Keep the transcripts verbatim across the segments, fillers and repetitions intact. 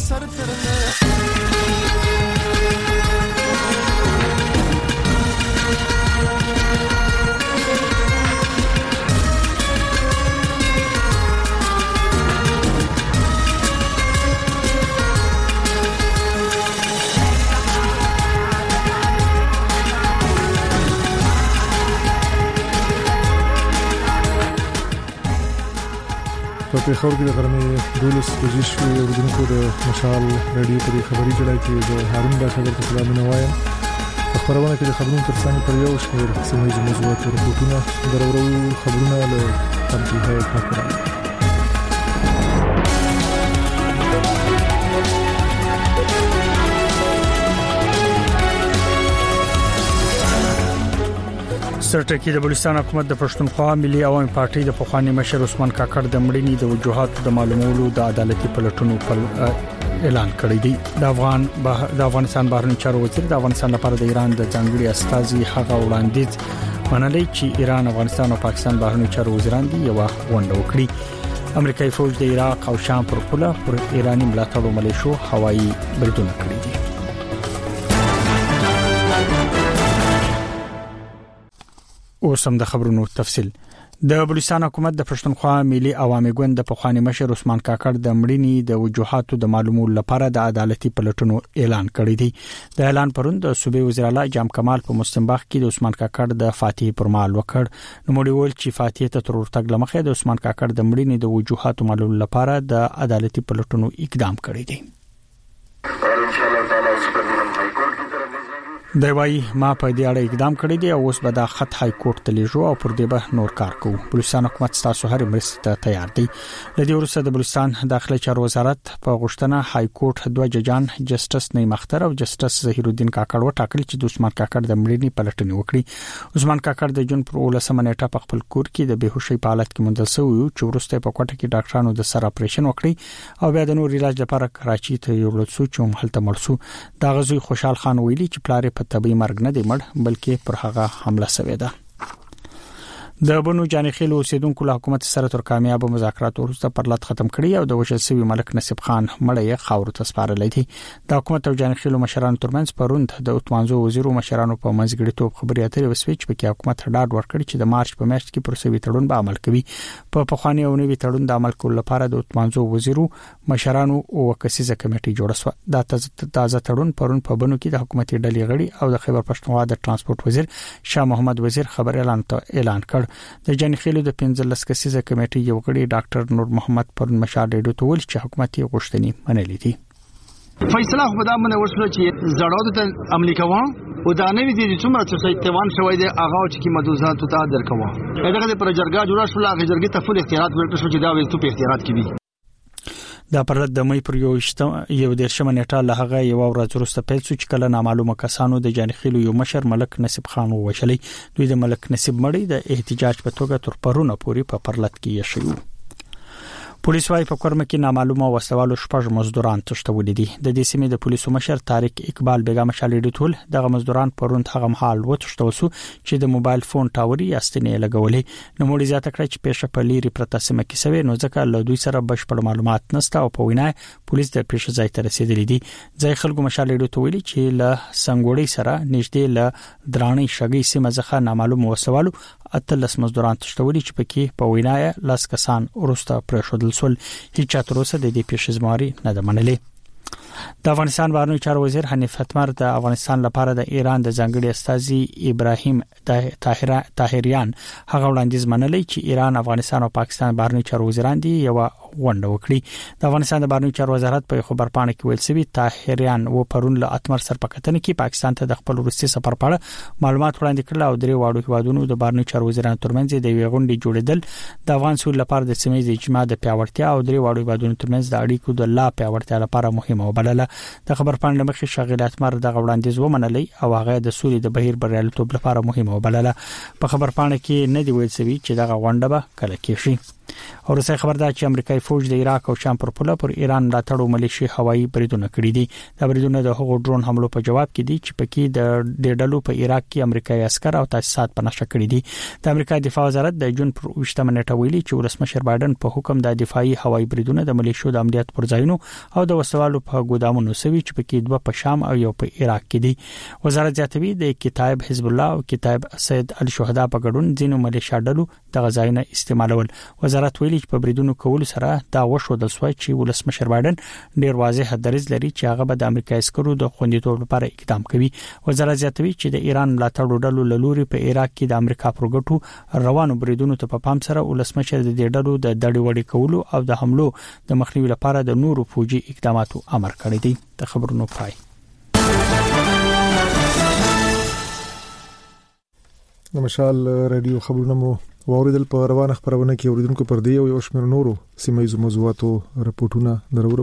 سر تر په پیښور کې د غرمې دولس بجې شوې او دغه د مشال رادیو په خبري جوړای کې د هارون باشا د سلامونه وایم په خبرونه کې د خبرونو ترڅنګ پر یو شمېر سیمه موضوعات او رپورټونه درورو خبرونه له تنظیمه کړه. سرټکی د بلوچستان حکومت د پښتونخوا ملي عوامي پارټي د پخوانی مشر عثمان کاکړ د مړینې د وجوهاتو د معلومولو د عدالتي پلټونو پر اعلان کړی دی. د افغان د افغانستان بهرنی چارو وزیر د افغانستان لپاره د ایران د ځانګړي استازي هغه وړاندیز منلي چې ایران، افغانستان او پاکستان بهرنی چارو وزیران دی یو غونډه وکړي. امریکایي فوج د عراق او شام پر پوله پر ایرانی ملاتړو ملیشو هوایي بریدونه کړی دي. اوس هم د خبرونو تفصیل. د بلوچستان حکومت د پښتونخوا ملي عوامي ګوند د پخوانی مشر عثمان کاکړ د مړینې د وجوهاتو د معلومولو لپاره د عدالتي پلټونو اعلان کړی دی. د اعلان پروند د صوبې وزیر اعلی جام کمال په مستنباغ کې د عثمان کاکړ د فاتحې پر مهال وکړ. نو موږ ویل چې فاتحې ته تر ورتګ لمخې د عثمان کاکړ د مړینې د وجوهاتو معلومولو لپاره د عدالتي پلټونو اقدام کړی دی. د وای ما په دې اړه اقدام کړی دی او اوس به د خط های کورټ ته لیږو او پر دې به نور کار کوو. بلوچستان حکومت تاسو هر مرسته ته تیار دی. لدی ورسره د بلوچستان داخلي چارو وزارت په غوښتنه های کورټ دوه ججان جسټس نعیم اختر او جسټس ظهیر الدین کاکړ وټاکل چې د عثمان کاکړ د مړینې پلټنې وکړي. عثمان کاکړ د جون پر ولسمه نیټه په خپل کور کې د بهوشي په حالت کې مندل شوی چې ورسته په کوټه کې ډاکټرانو د سر اپریشن وکړي او بیا د نور علاج لپاره کراچي ته یو لڅو چې هم هلته مړ شو. دا غزوی خوشحال خان ویلي چې پلار په طبي مرګ نه دی مړ بلکې پر هغه حمله شوې ده. د بنو جانخیل اوسیدونکو له حکومت سره تر کامیاب مذاکرات وروسته پرلط ختم کړي او د وشل سوي ملک نصیب خان مړی یې خاور ته سپارلې دي. د حکومت او جانخیل مشرانو ترمنځ پروند د اتمانزو وزیرو مشرانو په منځګړیتوب خبري اترې وسوي چې په حکومت ډاډ ورکړي چې د مارچ په میاشت کې پر سوي تړون به عمل کوي. په پخوانی او نوي تړون د عمل کولو لپاره د اتمانزو وزیرو مشرانو او کسيزه کمیټي جوړه شو. د تازه تړون پرون په بنو کې د حکومتي ډلې غړي او د خیبر پښتونخوا د ترانسپورت وزیر شاه محمد وزیر خبر اعلان اعلان کړ. د جانخیل د پنځلس کسيزه کمیټي یو غړي ډاکټر نور محمد پر مشال ډیډو ته ول چې حکومتي غوښتنې منلې دي. فیصله خو دا منه ورسره چې زړاو ته عملي کوه او دا نه وی دي چې څومره چې تیوان شوی دی هغه چې کی مدوزات ته درکوه. دغه پر جرګه جوړه شو هغه جرګه ته فل اختیارات ورکړل شو چې دا وې ته په اختیارات کې وي. دا پرلط د مې پر یو شته یو د شمه نیټه له هغه یو ورځ وروسته پیل شو چې کله نامعلومه کسانو د جانخیل یو مشر ملک نصیب خان ووشلې. دوی د ملک نصیب مړی د احتجاج په توګه تر پرونه پورې په پرلط کې یې شو. پولیس وايي په کورم کې نامعلومه وسوالو شپږ مزدوران تښتولې دي. د دې سیمې د پولیسو مشر طارق اقبال بیگم شالیډي ټول دغه مزدوران پروند هغه مهال وتښتول شو چې د موبایل فون ټاوري استنې لګولې. نو موږ زیاته کړی چې پیښه په لیري پرته سیمه کې سوي نو ځکه له دوی سره بشپړ معلومات نشته او په وینا پولیس د پیښې ځای ته رسیدلې دي. ځای خلکو مشالیډي ټول چې له سنگوړی سره نږدې له دراني شګي سیمه ځخه نامعلومه وسوالو اتلس مزدوران تښتولي چې پکې په وینا لاس کسان ورسته پرېښودل شول. هیڅ تروسه د دې پیښې زماري نه ده منلې. د افغانستان بهرنی چارو وزیر حنیف اتمر د افغانستان لپاره د ایران د ځانګړي استازي ابراهیم طاهریان هغه وړاندیز منلې چې ایران، افغانستان او پاکستان بهرنی چارو وزیران دي یو غونډه وکړي. د افغانستان د بهرنی چارو وزارت په خبر پاڼه کې ویل شوی طاهریان و پرون له اتمر سر پکتن کې پاکستان ته د خپل روسي سفر په اړه معلومات وړاندې کړل او درې واړو هیوادونو د بهرنی چارو وزیرانو ترمنځ د یوې غونډې جوړیدل د افغان سول لپاره د سیمې د اجماع د پیاوړتیا او درې واړو هیوادونو ترمنځ د اړیکو د لا پیاوړتیا لپاره مهمه وبلله. د خبر پاڼې مخې شاغل اتمر د وړاندیز ومنلې او هغه د سولې د بهیر بریالیتوب لپاره مهمه وبلله. په خبر پاڼه کې نه دی ویل شوی چې دغه غونډه به کله کېږي. ورسره خبردار چې امریکایي فوج د عراق او شام پر پوله پر ایران راتړو ملیشي هوایي بریدونه کړی دي. د بریدونو د هغو ډرون حملو په جواب کې دي چې پکې د ډلو په عراق کې امریکایي عسكر او تاسیسات په نشه کړی دي. د امریکا دفاع وزارت د جون پر وشتمه نیټه ویلي چې ولسمشر بایدن په حکم د دفاعي هوایي بریدونه د ملیشو د عملیات پر ځایونو او د وسوالو په ګودامونو سوي چې پکې دوه په شام او یو په عراق کې دي. وزارت زیاتوي د کتاب حزب الله او کتاب سید الشهدا په ګډون ځینو ملیشیا ډلو د غزاینه استعمالول. وزارت ویلي چې په بریدونو کول سره دا وشو د سوي چې ولسمشر بایدن ډیر واضح درز لري چې هغه به د امریکا عسکرو د خوندیتوب لپاره اقدام کوي. وزارت زیاتوي چې د ایران ملاتړ ډلو لوري په عراق کې د امریکا پروګټو روانو بریدونو ته په پام سره ولسمشر د دې ډلو د دړي وړي کولو او د حملو د مخنیوي لپاره د نورو فوجي اقداماتو امر کړی دی. د خبرونو پای. د مشال رادیو خبرونه مو واوریدل په روانه خبرونه کې اوریدونکو پر دی او یو شمېر نورو سیمایي موضوعاتو راپورټونه درورو.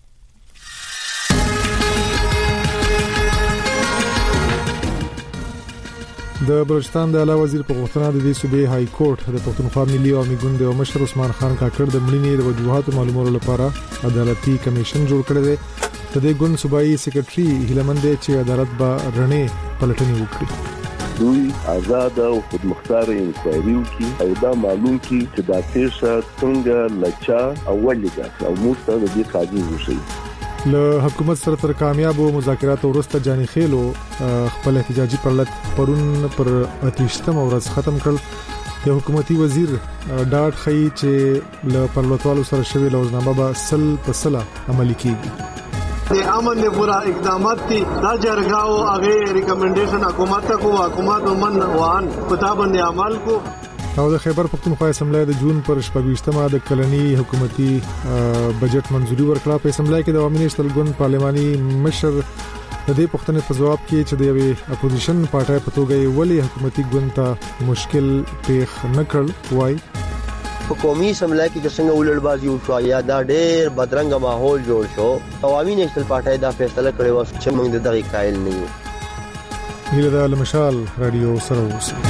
د بلوچستان د اعلی وزیر په غوښتنه د دې صوبې های کورټ د پښتونخوا ملي او میګوند او مشر عثمان خان کاکړ د مړینې د وجوهاتو معلومولو لپاره عدالتي کمیشن جوړ کړی دی. د دې ګوند صوبایي سیکریټري هیلمند چې عدالت به رڼې پلټنې وکړي. دوی آزاد او خودمختار انکوایری وکړي او دا معلوم کړي چې دا پیښه څنګه لچا او ولې او موږ ته د دې قاضي وشي. له حکومت سره تر کامیابو مذاکراتو وروسته جاني خېلو خپل احتجاجي پرلط پرون پر اتیشتم ورځ ختم کړ. د حکومتي وزیر ډاټ خي چې له پرلطوالو سره شوی لوزنامه به سل په سلا عملي کیږي. د امن د پورا اقدامات دي دا جرګاو هغه ریکمنډیشن حکومت ته کو حکومت ومن وان پتا باندې عمل کو. او د خیبر پختونخوا اسمبلی د جون پر شپږشتمه د کلنی حکومتي بجټ منځوري ورکړه. په اسمبلی کې د عوامي نېشنل ګوند پارلماني مشر د دې پښتنې په جواب کې چې د یوې اپوزیشن پارټای په توګه ولې حکومتي ګوند ته مشکل پیښ نکړ وای. په قومي اسمبلی کې څنګه ولړبازي وشو یا دا ډېر بدرنګ ماحول جوړ شو. عوامي نېشنل پارټای دا فیصله کړې و چې موږ د دغه قائل نه یو. هیله د المشال رادیو سره اوسئ.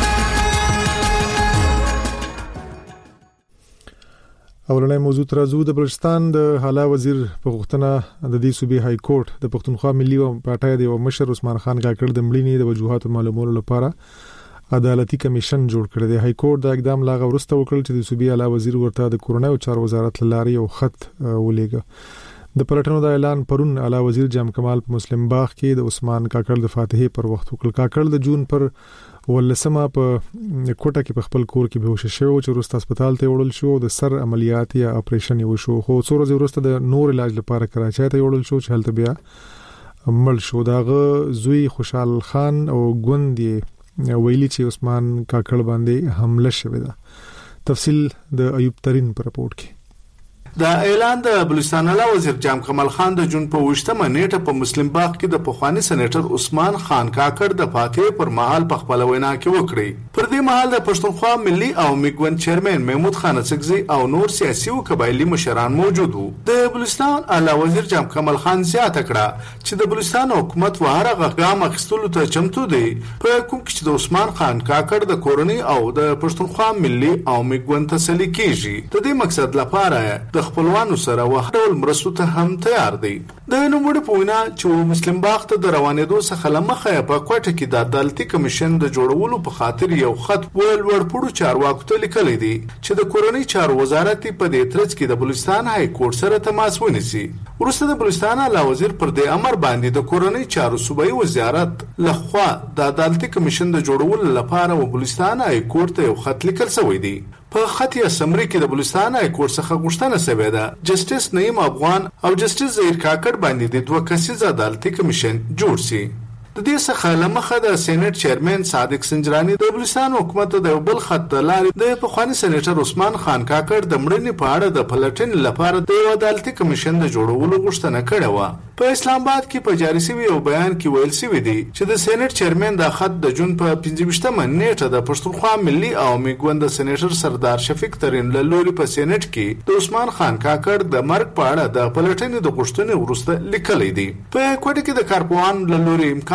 اولنې موضوع ترازو د بلوچستان د اعلی وزیر په غوښتنه د دې صوبې های کورټ د پښتونخوا ملي او پارټای د مشر عثمان خان کاکړ د مړینې د وجوهاتو معلومولو لپاره عدالتي کمیشن جوړ کړی دی. های کورټ د اقدام لاغه ورسته وکړل چې د صوبې اعلی وزیر ورته د کورونای او چارو وزارت لاري او خط ولېګه. د پلټنو د اعلان پرون اعلی وزیر جام کمال په مسلم باغ کې د عثمان کاکړ د فاتحې پر وخت وکړ. کاکړ د جون پر ولسمه په کوټه کې په خپل کور کې بهوش شو چې وروسته هسپتال ته وړل شو. د سر عملیات یا اپریشن یو شو خو څو ورځې وروسته د نور علاج لپاره کراچۍ ته وړل شو چې هلته بیا مړ شو. داغه زوی خوشحال خان او ګوندې ویلي چې عثمان کاکړ باندې حمله شوې ده. تفصیل د ایوب ترين پر رپورت کې. دا اعلان د بلوچستان اعلی وزیر جام کمال خان د جون په وشتمه نیټه په مسلم باغ کې د پخوانی سېنیټر عثمان خان کاکړ د فاتحې پر مهال په خپل وینا کې وکړي. پر دې مهال د پښتونخوا ملي او میګوند چیرمن محمود خان اڅکزي او نور سیاسي او قبایلی مشران موجود وو. د بلوچستان اعلی وزیر جام کمال خان زیاته کړه چې د بلوچستان حکومت وهره غږام اخیستلو ته چمتو دی په کوم کې چې د عثمان خان کاکړ د کورنۍ او د پښتونخوا ملي او میګوند تسلی کیږي. د دې مقصد لپاره د خپلوانو سره وحدول مرستو ته هم تیار دی. د نوموړي په وینا چې مسلم باغ ته د روانېدو څخه لمخه په کوټه کې د عدالتي کمیشن د جوړولو په خاطر یو خط ول ورپړو چارواکو ته لیکلی دی چې د کورنۍ چارو وزارت په دې ترڅ کې د بلوچستان های کورټ سره تماس ونیسي. وروسته د بلوچستان اعلی وزیر پر دې امر باندې د کورنۍ چارو صوبایي وزارت لخوا د عدالتي کمیشن د جوړولو لپاره و بلوچستان های کورټ ته یو خط لیکل شوی دی. په خط یا سمری کې د بلوچستان های کورټ څخه غوښتنه شوې ده جسټس نعیم افغان او جسټس ظهیر کاکړ باندې د دوه کسیز عدالتي کمیشن جوړ شي. د دې څخه لمخه د سېنات چیرمن صادق سنجرانی د بلوچستان حکومت د بل خط لارې د پخوانی سېنیټر عثمان خان کاکړ د مړینې په اړه د پلټنې لپاره د عدالتي کمیشن د جوړولو غوښتنه کړې و. په اسلام آباد کې په جاري شوی یو بیان کې ویل شوی دی چې د سېنات چیرمن د خط د جون په پنځمه نیټه د پښتونخوا ملي او میګوند سېنیټر سردار شفیق ترین له لوري په سېنات کې د عثمان خان کاکړ د مرګ په اړه د پلټنې د غوښتنې وروسته لیکلی دی. په کوټه کې د کارپوهان له لوري امکان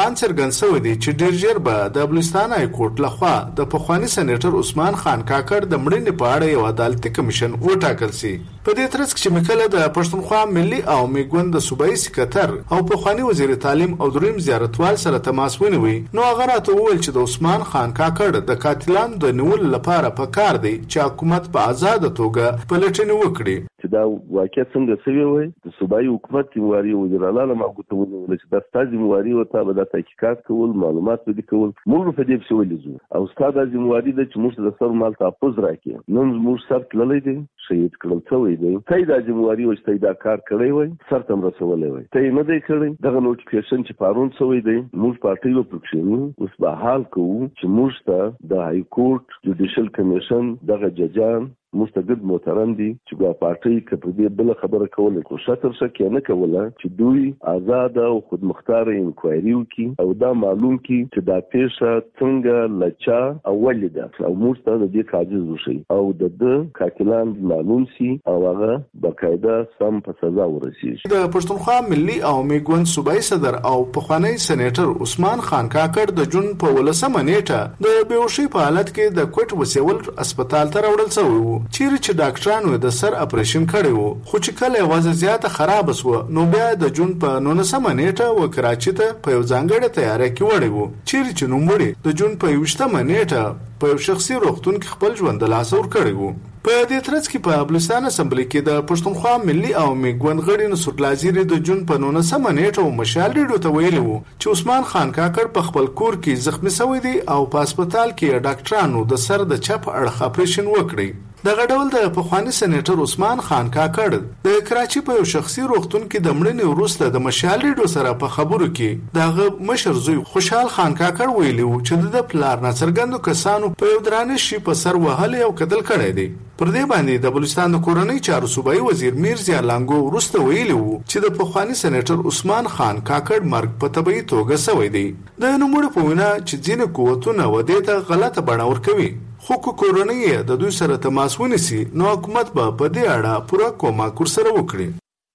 اعلان څرګند شوی دی چې ډیر ژر به د بلوچستان های کورټ لخوا د پخوانی سېنیټر عثمان خان کاکړ د مړینې په اړه یو عدالتي کمیشن وټاکل شي. په دې ترڅ کې چې مکله د پښتونخوا ملي او میګوند د صوبایي سکرټر او پخوانی وزیر تعلیم او دریم زیارتوال سره تماس ونیوي، نو هغه راته وویل چې د عثمان خان کاکړ د قاتلانو د نیولو لپاره پکار دی چې حکومت په آزاده توګه پلټنې وکړي. چې دا واقعیت څنګه سوي وي د صوبایي حکومت ذمہواري وزیر اعلی ما کوته ونیول چې دا ستاسو ذمہواري او ته به د تحقیقات کول معلومات به کول موږ په دې څه ولې زو او ستاسو ذمہواري د چې موږ د سر مال تحفظ راکې نن موږ سر تللې دي شهید کړل څوی دی ته دا ذمہواري او ستاسو دا کار کړی وي سر تم رسولې وي ته نه دی کړی دغه نوټیفیکیشن چې پارون څوی دی موږ پارټي و پرکشنو اوس به حال کوو چې موږ ته د های کورټ جوډیشل کمیشن دغه ججان مستقد محترم دي چې د پارټي کپر دې بل خبره کوله کو شاتر شک نه کوله چې دوی آزاد او خودمختار انکوایري وکي او دا معلوم کی چې دا پیښه څنګه لچا او ولدا او موږ ته د دې کاجز وشي او د د کاکلان معلوم سي او هغه بقاعده سم په سزا ورسیږي. د پښتونخوا ملي او میګوند صوبایي صدر او پخوانی سېنیټر عثمان خان کاکړ د جون په ولسمه نیټه د بیهوشي په حالت کې د کوټ وسیول هسپتال ته راوړل شوی وو چیرې چې ډاکټرانو د سر اپریشن کړی وو، خو چې کله وضع زیاته خراب شوه نو بیا د جون په نولسمه نیټه و کراچي ته په یو ځانګړې تیاری کې وړی وو، چیرې چې نوموړي د جون په یوشتمه نیټه په یو شخصي روغتون کې خپل ژوند د لاسه ورکړی وو. په دې ترڅ کې په بلوچستان اسمبلی کې د پښتونخوا ملي او میګوند غړي نصرت لازیری د جون په نولسمه نیټه مشال ریډیو ته ویلي وو چې عثمان خان کاکړ په خپل کور کې زخمی شوی دی او په هسپتال کې ډاکټرانو د سر د چپ اړخ اپریشن وکړی. دغه ډول د پخوانی سېنیټر عثمان خان کاکړ د کراچي په یو شخصي روغتون کې د مړینې وروسته د مشال ریډیو سره په خبرو کې دغه مشر زوی خوشحال خان کاکړ ویلي وو چې د پلار ناڅرګندو کسانو په یو درانه شي په سر وهلې او قتل کړی دی. پر دې باندې د بلوچستان د کورنۍ چارو صوبایي وزیر میرزا لانګو وروسته ویلي وو چې د پخوانی سېنیټر عثمان خان کاکړ مرګ په طبيعي توګه شوی دی. د نوموړي په وینا چې ځینې قوتونه و دې ته غلطه بڼه ورکوي، خو کو کورنۍ د دوی سره تماس ونیسي نو حکومت به په دې اړه پوره کومک ورسره وکړي.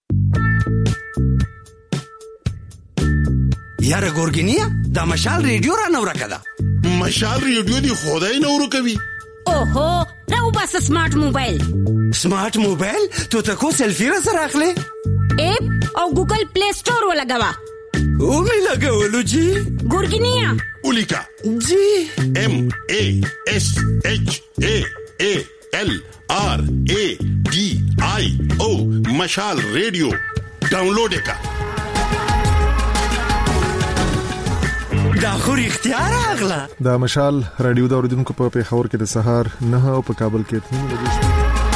یاره ګورګینیا دا مشال ریډیو را نو راکړه مشال ریډیو دی خدای نو ورکوي. اوهو راو بس سمارټ موبایل سمارټ موبایل تو تکو سیلفی را سره اخلي اپ او ګوګل پلی سٹور ولګوا او می لګولو جی ګورګینیا اولیکا جی ام ا اس اچ ا ا ال آر ا ډي آی او مشال ریډیو ډاونلوډ وکړه. دا خو اختیار اغلا دا مشال رادیو دا اوریدونکو په پیښور کې د سهار نه او په کابل کې تنو لګیږي.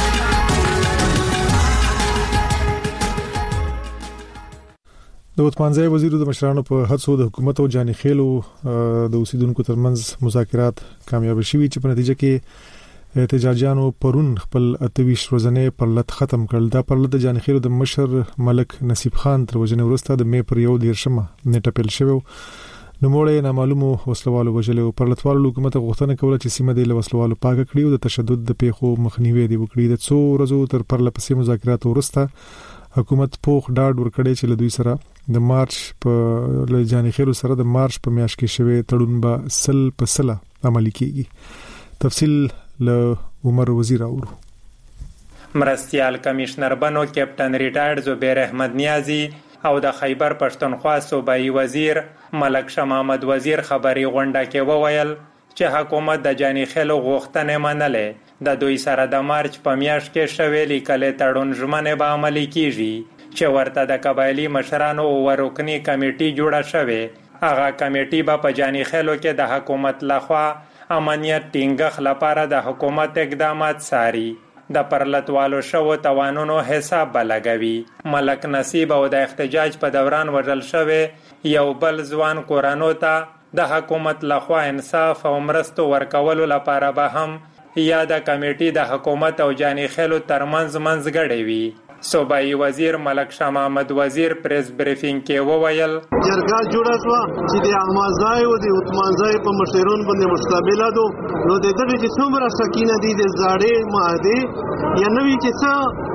د وطمانځای وزیر د مشرانو په هڅو د حکومت او جاني خېلو د اوسیدونکو ترمنځ مذاکرات کامیاب شوي چې په نتیجه کې احتجاجیانو پرون خپل اتویش ورځنې پرلط ختم کړل. دا پرلط د جاني خېلو د مشر ملک نصیب خان تر وجنې وروسته د مې پر یو دیرشمه نیټه پیل شوی. نوموړی نامعلومو وسلوالو وژلو پرلطوالو حکومت غوښتنه کوله چې سیمه د وسلوالو پاک کړي او د تشدد د پیښو مخنیوي دی وکړي. د څو ورځو تر پرلپسې مذاکرات وروسته حکومت پوخ ډاډ ورکړي چې له دوی سره د مارچ په لجاني خېلو سره د مارچ په میاشت کې شوی تړون به سل په سل عملي کیږي. تفصیل له عمر وزیر اورو. مرستيال کمشنر بنو کیپټن ریټایرډ زبیر احمد نیازی او د خیبر پښتونخوا صوبایي وزیر ملک شاه محمد وزیر خبري غونډه کې وویل چې حکومت د جاني خېلو غوښتنې منلې، د دوی سره د مارچ په میاشت کې شوی لیکلې تړون ژمنې به عملي کیږي چې ورته د قبایلي مشرانو او ورکني کمیټي جوړه شوې. هغه کمیټي به په جاني خېلو کې د حکومت لخوا امنیت ټینګښت لپاره د حکومت اقدامات ساري، د پرلطوالو شوو توانونو حساب بلګوي. ملک نصیب او د احتجاج په دوران وژل شوی یو بل ځوان کورانو ته د حکومت لخوا انصاف او مرستو ورکولو لپاره به هم یا د کمیټې د حکومت او جاني خېلو ترمنځ منځګړی وي. صوبایي وزیر ملک شاه محمد وزیر پریس بریفینګ کې وویل جرګه جوړه شو چې د احمدزای او د عثمانزای په مشرون باندې مشتمل ده. نو د دې چې څومره سکینه دي د زاړې ماده یا نوې چې څه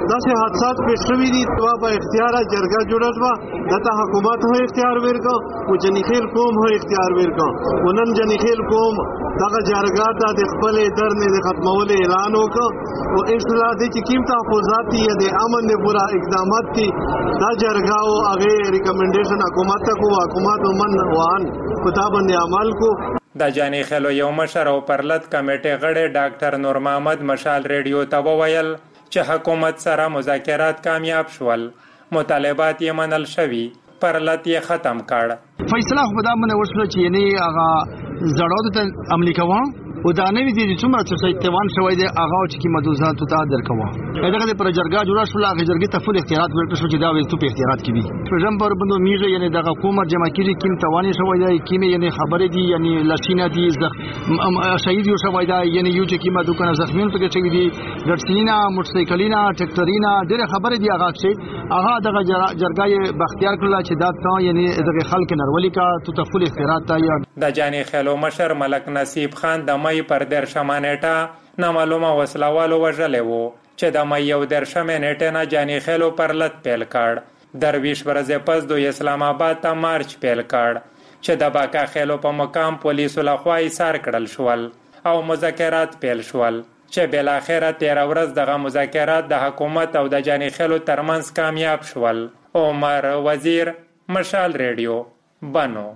داسې حادثات پیښ شوي دي وا په اختیار جرګه جوړه شوه دته حکومت هو اختیار ورکو او جنی خیل قوم هو اختیار ورکو ونن جنی خیل قوم دغه جرګه ته د خپل در نه د ختمولو اعلان وکړ او اصلاح دي چې کوم تحفظات دي د امن نه پورا اقدامات دي دا جرګه او هغه ریکمنډیشن حکومت ته کو حکومت ومن وان کتاب باندې عمل کو د جانی خلو یو مشر او پرلط کمیټې غړي ډاکټر نور محمد مشال ریډیو ته وویل چې حکومت سره مذاکرات کامیاب شول مطالبات یې منل شوي پرلط یې ختم کړ فیصله خو دا منه وشو چې یعنی هغه زړو ته عملی کوه او دا نوی دي چې څومره چې تیوان شوی دی هغه چې کی مدوزات ته درکوه دغه پر جرګه جوړه شو هغه جرګه ته فل اختیارات ورکړل شو چې دا ویل تو په اختیارات کې دي پرځم پر بندو میږي یعنی دغه حکومت جمع کړي کیم توانی شوی دی کیم یعنی خبرې دي یعنی لاشینا دي شهید یو شوی دی یعنی یو چې کیمه دوکانه زخمین پکې شوی دي ګرځینا موټرسایکلینا ټریکټرینا ډېر خبرې دي هغه چې هغه دغه جرګه بختیار کړل چې دا ته یعنی دغه خلک نرولي کا تو فل اختیارات ته د جانی خلو مشر ملک نصیب خان د پر در شمانیټه نامعلومه وسلوالو وژلې وو چې د مې یو در شمانیټه نه جانی خلو پرلط پیل کړ درویش ورځې پس دوی اسلام آباد ته مارچ پیل کړ چې د باکا خلو په مقام پولیسو لخوا ایثار کړل شول او مذاکرات پیل شول چې بل اخره تیر ورځ دغه مذاکرات د حکومت او د جانی خلو ترمنځ کامیاب شول عمر وزیر مشال ریډیو بنو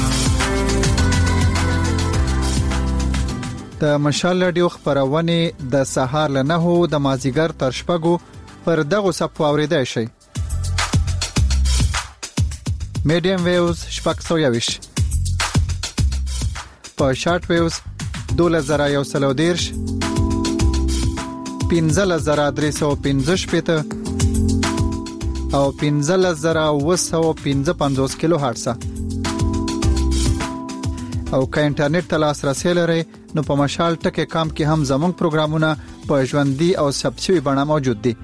د مشال رادیو خبرونه د سهار له نهو د مازیګر تر شپږو پر دغه صفو اوریدای شي میډیم ویوز شپږ سوه یویش په شارټ ویوز دوله زره یو سل او دیرش پنځه زره درې سوه پنځه شپېته او پنځه زره اوه سوه پنځه پنځوس کیلو هرتز او که انټرنیټ ته لاسرسي لرئ نو په مشال ټکی کام کې هم زموږ پروګرامونه په ژوندۍ او ثبت شوي بڼه موجود دي.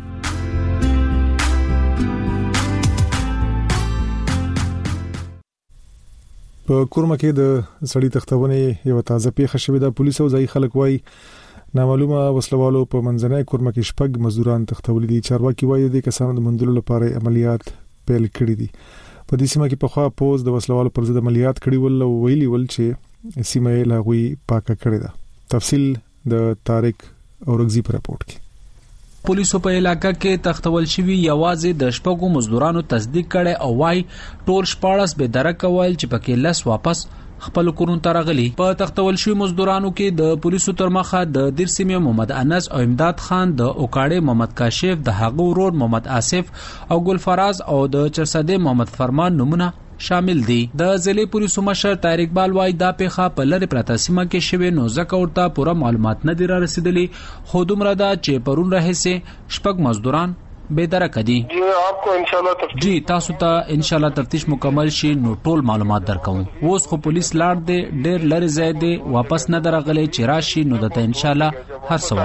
په کورمه کې د سړی تختونه یو تازه پیښه شوې ده. پولیس او ځای خلک وایي نامعلومه وسلوالو په منځنۍ کورمه کې شپږ مزدوران تختول دي. چارواکي وایي د کسانو د منځلو لپاره عملیات پیل کړي دي. په دې سیمه کې په خوا پوز د وسلوالو پر ضد عملیات کړي ول او ویلي ول چې سیمه یې لاغوي پاکه کړې ده. تفصیل د طارق اورغزي په راپورټ کې. پولیسو په علاقہ کې تختول شوی یوازې د شپږو مزدورانو تصدیق کړي او وايي ټول شپاړس به درکول چې پکې لس واپس خپل کورون ته راغلي. په تختول شوی مزدورانو کې د پولیسو تر مخه د دیرسیمه محمد انس او امداد خان، د اوکاړې محمد کاشف، د هغه ورور محمد آصف او ګل فراز او د چرسده محمد فرمان نمونه شامل دي. د ضلع پولیسو مشر طارق اقبال وايي دا پیښه په لری پراته سیمه کې شوه نو ځکه ورته پوره معلومات نه دي را رسیدلي. خو دومره دا چې پرون راهسه شپږ مزدوران بے درک دي. جی آپ کو انشاءاللہ تفتیش جی تاسو ته انشاءاللہ تفتیش مکمل شي نو ټول معلومات درکوم. اوس خو پولیس لاړ دي ډېر لری ځای دي واپس نه درغلي چې راشي نو دته انشاءاللہ هر څه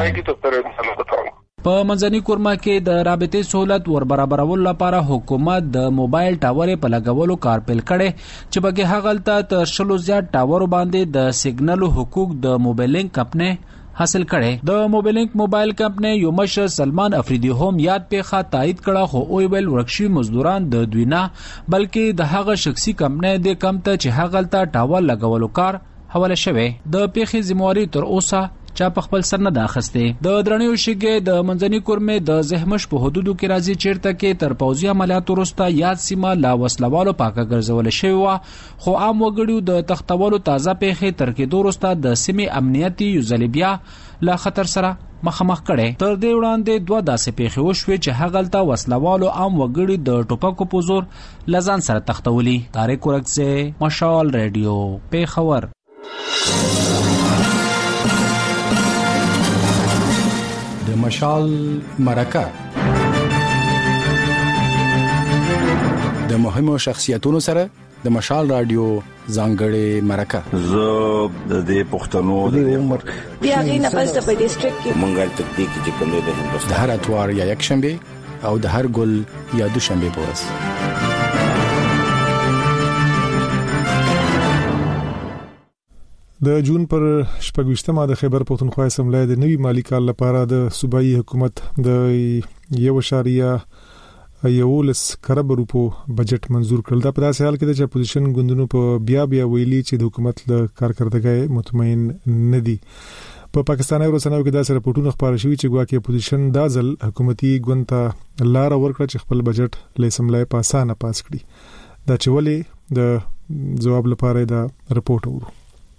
وایي. په منځني کورما کې د رابطې سہولت ور برابرولو لپاره حکومت د موبایل ټاور په لګولو کار پیل کړي چې بګه هغلته تر شلو زیات ټاور باندې د سیګنالو حقوق د موبایلینګ کمپنی حاصل کړي. د موبایلینګ موبایل کمپنی یو مشر سلمان افریدی هم یاد پیښه تایید کړه خو او ویل ورکشي مزدوران د دوی نه بلکې د هغه شخصي کمپنی د کم ته چې هغلته ټاور لګولو کار حواله شوی. د پیښې ذمہواری تر اوسه چا په خپل سر نه داخسته. د درنیو شګه د منځني کورمه د زهمش په حدودو کې راځي چیرته کې تر پوزي عملیات وروسته یاد سیمه لا وسلوالو پاکه ګرځول شوی و خو عام وګړو د تختولو تازه پیښې تر کې دوروسته د سیمې امنیتي یوزلبیا لا خطر سره مخامخ کړي. تر دې وړاندې دوه داسې پیښې وشوي چې هغلته وسلوالو عام وګړي د ټوپکو په زور لزان سره تختولي. طارق اورغزي، مشال ریډیو، پیښور. د مشال مرکه د مهمو شخصیتونو سره د مشال رادیو ځانګړې مرکه. زه د دې پښتنو د عمر بیا غي نه پس په ډیسټریکټ کې مونږه تکتیک چې کوم د هندوستان د هر اتوار یا یک شنبه او د هر ګل یا دوشنبه پورس. د جون پر شپږشتمه د خیبر پښتونخوا اسمبلی د نوي مالی کال لپاره د صوبایي حکومت د یو اشاریه یولس کروڑ روپو بجټ منزور کړل. دا په داسې حال کې ده چې اپوزیشن ګوندونو په بیا بیا ویلي چې د حکومت له کارکردګۍ مطمئن نه دي. په پاکستاني رسنیو کې داسې راپورټونه خبرې شوي چې ګواکې اپوزیشن دا ځل حکومتي ګوند ته لار ورکړه چې خپل بجټ له سملای په اسانه پاس کړي. دا چې ولې د جواب لپاره دا رپورټ ورو.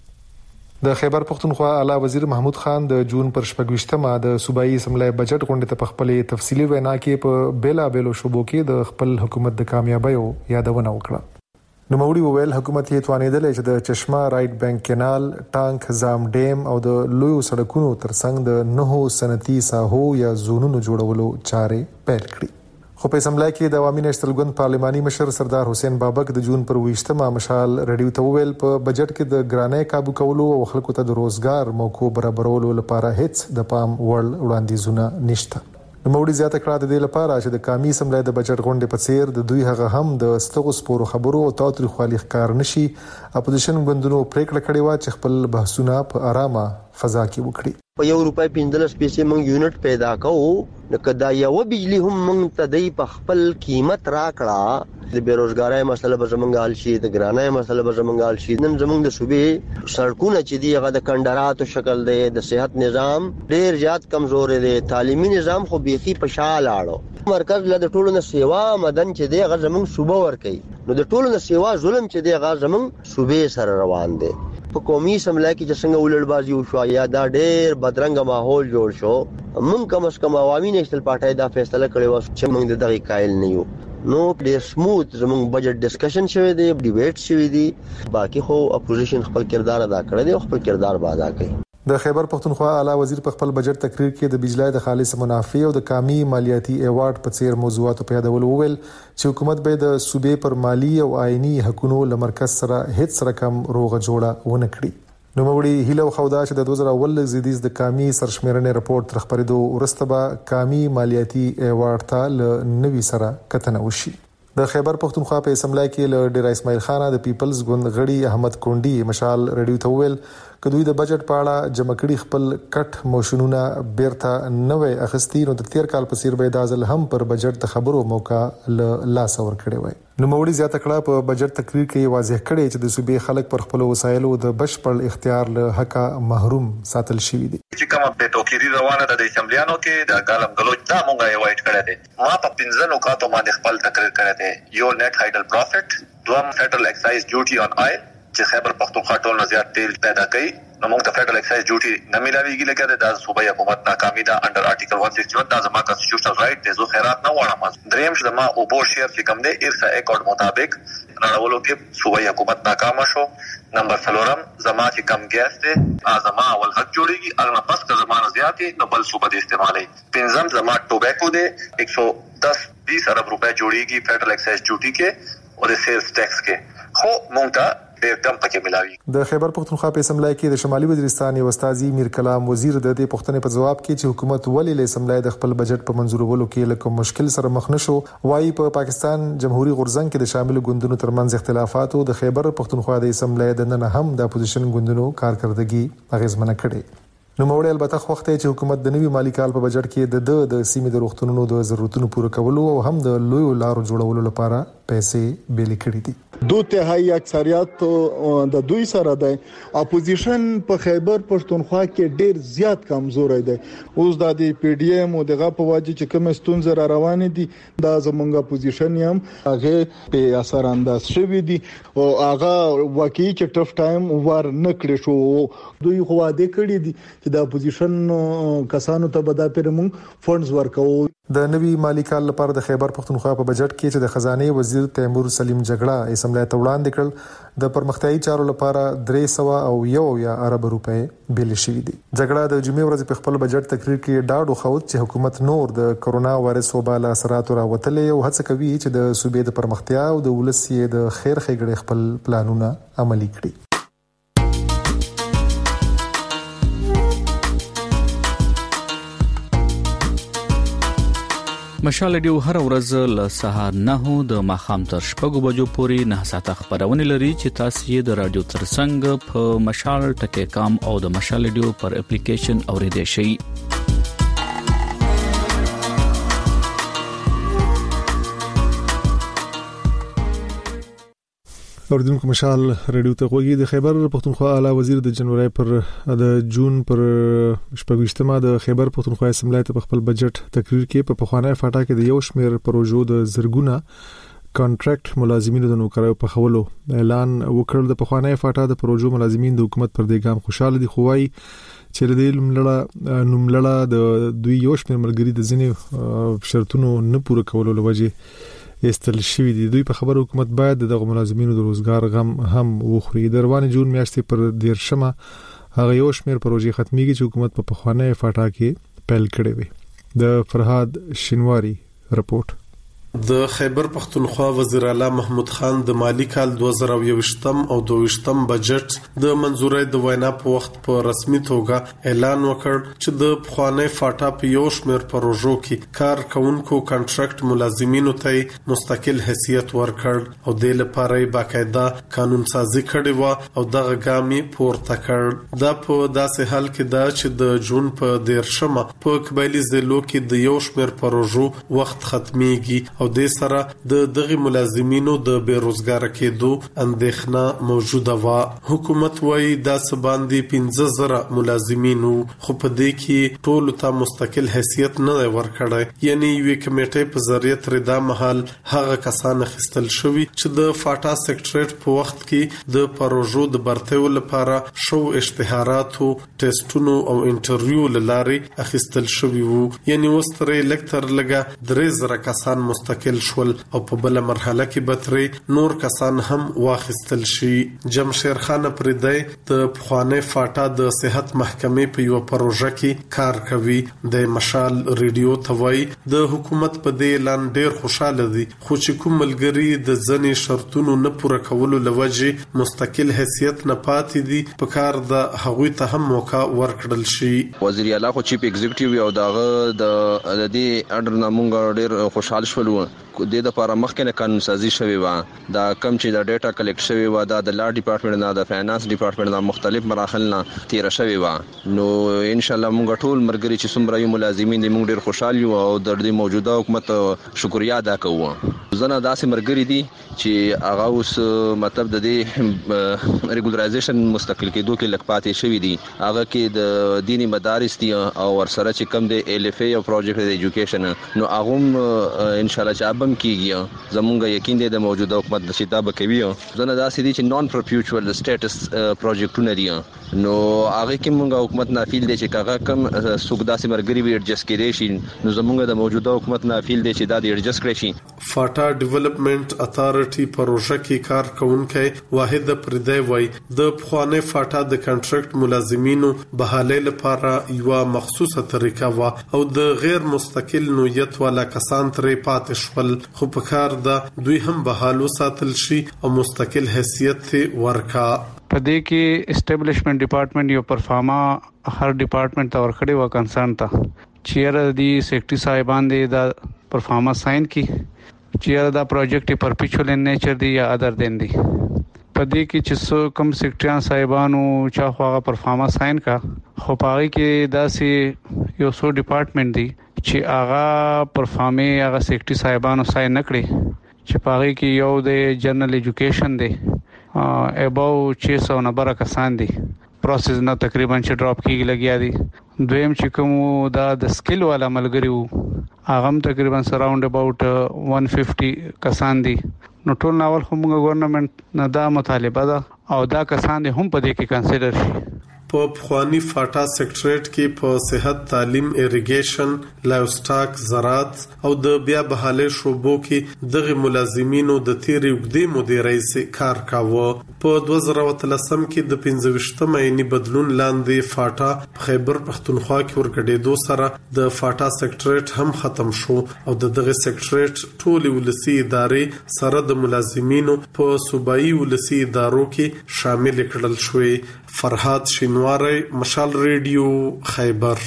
د خیبر پختونخوا اعلی وزیر محمود خان د جون پر شپږویشتمه د صوبایي اسمبلی بجټ غونډې ته په خپل تفصیلی وینا کې په بیلا بیلو شوبو کې د خپل حکومت د کامیابیو یادونه وکړه. نوموړي وویل حکومت یې توانېدل چې د چشمه رائټ بانک کینال، ټانک زام ډیم او د لویو سړکونو ترڅنګ د نهو صنعتي ساحو یا زونونو جوړولو چارې پیل کړي. خو په اسمبلی کې د عوامي نېشنل ګوند پارلماني مشر سردار حسین بابک د جون پر ویشتمه مشال رادیو ته وویل په بجټ کې د ګرانۍ قابو کولو او خلکو ته د روزګار موقعو برابرولو لپاره هیڅ د پام وړ وړاندیزونه نشته. نوموړي زیاته کړه د دې لپاره چې د قومي اسمبلی د بجټ غونډې په څیر د دوی هغه هم د ستغو سپورو خبرو او تاوتریخوالي ښکار نشي. اپوزیشن ګوندونو پریکړه کړې و چې خپل بحثونه په آرامه فضا کې وکړي. په یو روپۍ پنځلس پیسې موږ یونټ پیدا کوو نو کدا یو بجلی هم موږ ته د خپل قیمت راکړه. د بیروزګارۍ مسله به زمونږ حل شي، د ګرانۍ مسله به زمونږ حل شي. نن زمونږ د صوبې سړکونه چې دی هغه د کندراتو شکل دی، د صحت نظام ډیر زیات کمزور دی، تعلیمي نظام خو بیخي په شا لاړو. مرکز له د ټولو نه سیوا مدن چې دی هغه زمونږ صوبه ور کوي، نو د ټولو نه سیوا ظلم چې دی هغه زمونږ صوبې سره روان دی. په قومي اسمبلی کې چې څنګه ولړبازي وشو یا دا ډېر بدرنګ ماحول جوړ شو، موږ کم از کم عوامي نېشنل پارټي دا فیصله کړې و چې موږ د دغه قائل نه یو. نو ډېر سموث زموږ بجټ ډسکشن شوی دی، ډیبیټ شوی دی. باقي خو اپوزیشن خپل کردار ادا کړی دی او خپل کردار به ادا کوي. د خیبر پختونخوا اعلی وزیر په خپل بجټ تقریر کې د بجلی د خالص منافع او د قومي مالیاتي ایوارډ په څیر موضوعاتو په یادول وویل چې حکومت به د صوبې پر مالی او آئینی حقوقو له مرکز سره هیڅ رقم روغه جوړه ونه کړي. نوموړي هیله خوده چې د دوه زره اوولس زیدیز د قومي سرشمیرنې رپورت تر خبرېدو وروسته به قومي مالیاتي ایوارډ ته له نوي سره کتنه وشي. د خیبر پختونخوا په اسمبلی کې له ډیر اسماعیل خان د پیپلز ګوند غړي احمد کونډي مشال رادیو ته وویل چې دوی د بجټ په اړه جمع کړي خپل کټ موشنونه بیرته نوې اخستي نو د تیر کال په سیر به دازل هم پر بجټ د خبرو موقع ل لاس ور کړی وای. نو موري زیاته کړه په بجټ تقریر کې واضح کړي چې د صوبې خلک پر خپل وسایلو د بشپړ اختیار له حقا محروم ساتل شوی دي. چې کومه په توکيري روانه ده د اسمبلیانو کې د ګالم ګلوچ دا مونږه ایوایټ کړی دي. ما په پنځه نقاطو باندې خپل تقریر کړی دی. یو نیټ هایډل پروفټ، دوم فیډرل ایکسایز ډیوټي آن آیل چې خیبر پختونخوا ټول نه زیات تیل پیدا کوي. نو موږ ته فیډرل ایکسایز ډیوټي نه ملایويږي لکه د صوبایي حکومت ناکامي ده انډر آرټیکل ایک سو اکسٹھ دا زما کانسټیټیوشنل رائټ دی، زه خیرات نه غواړم. دریم چې ما او بو شیر چې کوم دی ارسا اکورډ مطابق راولو کې صوبایي حکومت ناکام شو. نمبر څلورم زما چې کم ګیس دی ازما اول حق جوړیږي اغه پس که زمانه زیاتې نو بل صوبه د استعمالي. پنځم زما ټوبیکو دی ایک سو دس بیس ارب روپے جوړیږي فیډرل ایکسایز ډیوټي کې او د سیلز ټیکس کې. خو مونږ ته ډېر کم پکې ملاوي. د خیبر پختونخوا په اسمبلی کې د شمالي وزیرستان یو استاذي میر کلام وزیر د دې پښتنې په جواب کې چې حکومت ولې له اسمبلی د خپل بجټ په منځورولو کې لکه مشکل سره مخ نشو، وايي په پاکستان جمهوریت غورځنګ کې د شامل ګوندونو ترمنځ اختلافات او د خیبر پختونخوا د اسمبلی د نن هم د اپوزیشن ګوندونو کارکردګي اغیزمنه کړي. نو موړ البته وخت چې حکومت د نوي مالی کال په بجټ کې د د سیمې د روغتونونو د ضرورتونو پوره کولو او هم د لویو لارو جوړولو لپاره پیسې بیل کړې دي. دو تهایی اکثریت د دوی سره ده. اپوزیشن په خیبر پښتونخوا کې ډیر زیات کمزور دی. اوس د پی ډی ایم او دغه په واجب چې کوم ستونزې را روان دي دا زمونږ اپوزیشن هم هغه په اثر انداز شوی دي او هغه واقعي چې ټف ټایم ور نه کړی شو. دوی خو واده کړی دي چې د اپوزیشن کسانو ته به دا پیرمون فندز ورکو. د نوي مالی کال لپاره د خیبر پختونخوا په بجټ کې چې د خزانه وزیر تیمور سلیم جګړه اسمبلی ته وړاندې کړل د پرمختیايي چارو لپاره درې سوه او یو یا ارب روپے بیل شوي دي. جګړه د جمعې ورځ په خپل بجټ تقریر کې ډاډ وخوت چې حکومت نور د کرونا وایرس وباله اثرات راوتلې او هڅه کوي چې د صوبې د پرمختیا او د ولسي د خیر ښېګړې خپل پلانونه عملي کړي. مشال ډیو هر ورځ له سهار نه د ماخام تر شپږو بجو پورې نه ساعته خبرونه لري چې تاسو یې د رادیو ترڅنګ په مشال ټکی کام او د مشال ډیو پر اپلیکیشن اوریدئ شئ. اوردونکو مشال رادیو ته غوږی د خیبر پختونخوا اعلی وزیر د جنوري پر د جون پر شپږشتمه د خیبر پختونخوا اسمبلی ته خپل بجټ تقریر کې په پخوانۍ فاټا کې د یو شمېر پروژو د زرګونه کانټریکټ ملازمینو د نوکریو په خولو اعلان وکړ. د پخوانۍ فاټا د پروژو ملازمین د حکومت پر دې ګام خوشاله دي، خو وايي چې د لمړه نوملړه د دوی یو شمېر ملګری د ځینې شرطونو نه پوره کولو لوجه استل شوی دی. دوی په خبر حکومت باید د ملازمینو د روزګار غم هم وخوري. د روانه جون میاشتې پر دیرشمه هغه یو شمېر پروژې ختميږي چې حکومت په پخوانۍ فاټا کې پیل کړې وي. د فرهاد شینواری رپورت. د خیبر پختونخوا وزیر اعلی محمود خان د مالی کال دوه زره یوویشتم او دوه ویشتم بجټ د منزورۍ د وینا په وخت په رسمي توګه اعلان وکړ چې د پخوانۍ فاټا په یو شمېر پروژو کې کار کوونکو کانټریکټ ملازمینو ته مستقل حیثیت ورکړ او د لپاره باقاعده قانون سازي کړې و او دغه ګامي پورته کړ. دا په داسې حال کې دا چې د جون په دیرشمه په قبایلی ضلعو کې د یو شمېر پروژو وخت ختميږي او د سره د دغه ملازمینو د بیروزګار کېدو اندېښنه موجوده و. حکومت وايي دا سباندې پنځه زره ملازمینو خو په دې کې ټول ته مستقل حیثیت نه ورکړی، یعنی یو کمیټه په ذریعہ تر دا مهال هغه کسان خستل شوی چې د فاټا سیکریټریټ په وخت کې د پروژو د برتیو لپاره شو اشتهاراتو ټیسټونو او انټرویو لارې اخیستل شوی وو، یعنی وستره لکتر لګه درې زره کسان مستقل مستقل شول او په بل مرحله کې بتري نور کسان هم واخیستل شي. جمشیر خان پردی د پخوانۍ فاټا د صحت محکمې په یو پروژه کې کار کوي. د مشال ریډیو توای د حکومت په دې اعلان ډیر خوشاله دي، خو چې کوم ملګری د ځنې شرطونو نه پوره کولو لوجه مستقل حیثیت نه پاتې دي په کار د هغوی ته هم موقع ورکړل شي. وزیر اعلی خو چیف ایگزیکټیو او دغه د دې اډر نامونګ ډیر خوشاله شول د دې لپاره مخکنه قانون سازي شوی و. دا کم چې د ډیټا کلیکټ شوی و دا د لا ډپارټمنټ نه د فاینانس ډپارټمنټ نه مختلف مراحل نه تیر شوی و. نو ان شاء الله موږ ټول مرګري چې څومره یو ملازمین دي موږ ډیر خوشاله یو او د دې موجوده حکومت شکریا ادا کوو. زنه داسې مرګري دي چې هغه اوس مطلب د دې ریګولرایزیشن مستقل کېدو کې لک پاتې شوی دي. هغه کې د دینی مدارس دي او ورسره چې کم د ال اف ای او پروجیکټ د ایجوکیشن نو هغه ان شاء الله چې ابم کیږي. زمونږ یقین دی د موجوده حکومت د شتاب کوي. زنه داسې دي چې نون پرپیوچوال سټیټس پروجیکټونه دي نو هغه کې موږ حکومت نه فیل دي چې هغه کم سوق داسې مرګري وی ایڈجسټ کړي شي. نو زمونږ د موجوده حکومت نه فیل دي چې دا دی ایڈجسټ کړي شي. فاټا ډیولپمنٹ اتھارټي پروژه کې کار کوونکی واحد پردی وای د پخوانۍ فاټا د کانټریکټ ملازمینو بحاله لپاره یو مخصوصه طریقه وا او د غیر مستقل نوعیت والا کسان ترې پاتې شول، خو په کار د دوی هم بحالو ساتل شي او مستقل حیثیت ورکا. په دې کې اسټابلیشمنت ډپارټمنټ یو پرفارما هر ډپارټمنټ ته ورکړی و کنسرن ته چیر دی سیکټری صاحبان دی دا پرفارما ساين کی چیر دا پروجیکټ پرپیچوال ان نیچر دی یا ادر دین دی. په دې کې چې کوم سیکټریان صاحبانو چا خواغه پرفارما ساين کا خو پاره کې دا سی یو سو ډپارټمنټ دی چې هغه پرفارمي هغه سیکټری صاحبانو ساين نکړي چې پاره کې یو د جنرال ایجوکیشن دی اباو چھ سو نبر کسان دي پروسس نه تقریبا چې ډراپ کیږي لګیا دي. دویم چې کوم دا د سکل والا ملګری وو هغه تقریبا سراوند اباوت one fifty کسان دي. نو ټول ناول هم ګورنمنت نه دا مطالبه ده او دا کسان هم په دې کې کنسیډر شي. په پخوانی فاټا سیکریټریټ کې په صحت، تعلیم، ایریګیشن، لایف سټاک، زراعت او د بیا بحاله شوبو کې دغه ملازمینو د تیرې وګړي مدیرۍ سره کار کاوه. په دوه زره اتلسم کې د پنځه ویشتم عیني بدلون لاندې فاټا په خیبر پختونخوا کې ورګډېدو سره د فاټا سیکریټریټ هم ختم شو او دغه سیکریټریټ ټول ولسی ادارې سره د ملازمینو په صوبایي ولسی ادارو کې شامل کړل شوې. فرهاد شینواری، مشال ریډیو، خیبر.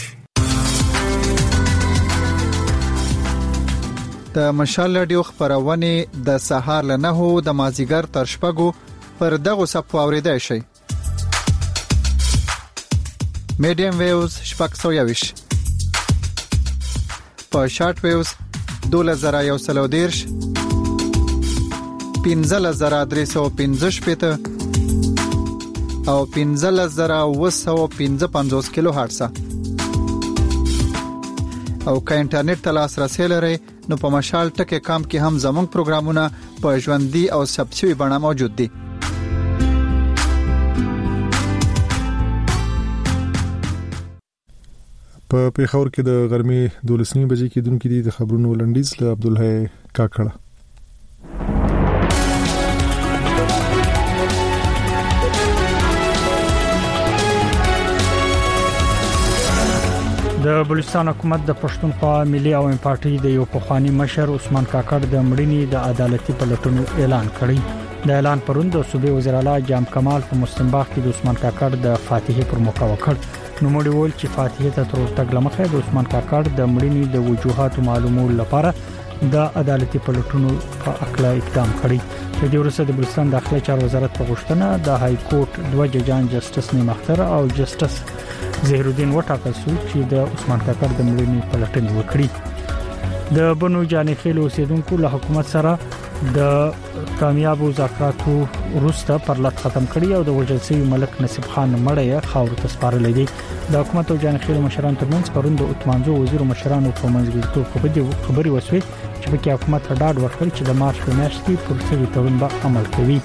د مشال ریډیو خبرونه د سهار له نهو د مازیګر تر شپږو پر دغه صفو اوریدای شي. میډیم ویوز شپږ سوه یویش په شارټ ویوز دوله زره یو سل او دیرش پنځه زره درې سوه پنځه شپېته او پنځه زره اوه سوه پنځه پنځوس کیلو هرتز. او که انټرنیټ ته لاسرسي لرئ نو په مشال ټکی کام کې هم زموږ پروګرامونه په ژوندۍ او ثبت شوي بڼه موجود دي. په پیښور کې د غرمې دولس نیمې بجې کې دونکو دي د خبرونو لنډیز له عبدالحی کاکړه. د بلوچستان حکومت د پښتونخوا ملي عوامي پارټي د یو پخوانی مشر عثمان کاکړ د مړینې د عدالتي پلټونو اعلان کړی. د اعلان پروند د صوبې وزیر اعلی جام کمال په مستنباغ کې د عثمان کاکړ د فاتحې پر موقع وکړ. نو موږ ول چې فاتحې ته تر تګ لمخه د عثمان کاکړ د مړینې د وجوهات معلومولو لپاره د عدالتي پلټونو په اړه اقدام کړی. د دې وروسته د بلوچستان داخلي چارو وزارت په غوښتنه د های کورټ دوه ججان جسټس نیم اختر او جسټس زهیر الدین وټاکل شو چې د عثمان کاکړ د مړینې پلټنه وکړي. د بنو جانې خېل اوسیدونکو له حکومت سره د کامیاب مذاکراتو وروسته پرلط ختم کړي او د وژل شوي ملک نصیب خان مړی خاورو ته سپارلی دی. د حکومت او جانې خېل مشرانو ترمنځ پرون د اتمانزو وزیرو مشرانو په منځګړیتوب خبرې وشوې چې په کې حکومت ډاډ ورکړ چې د مارچ په میاشت کې پر شوي تړون به عمل کوي.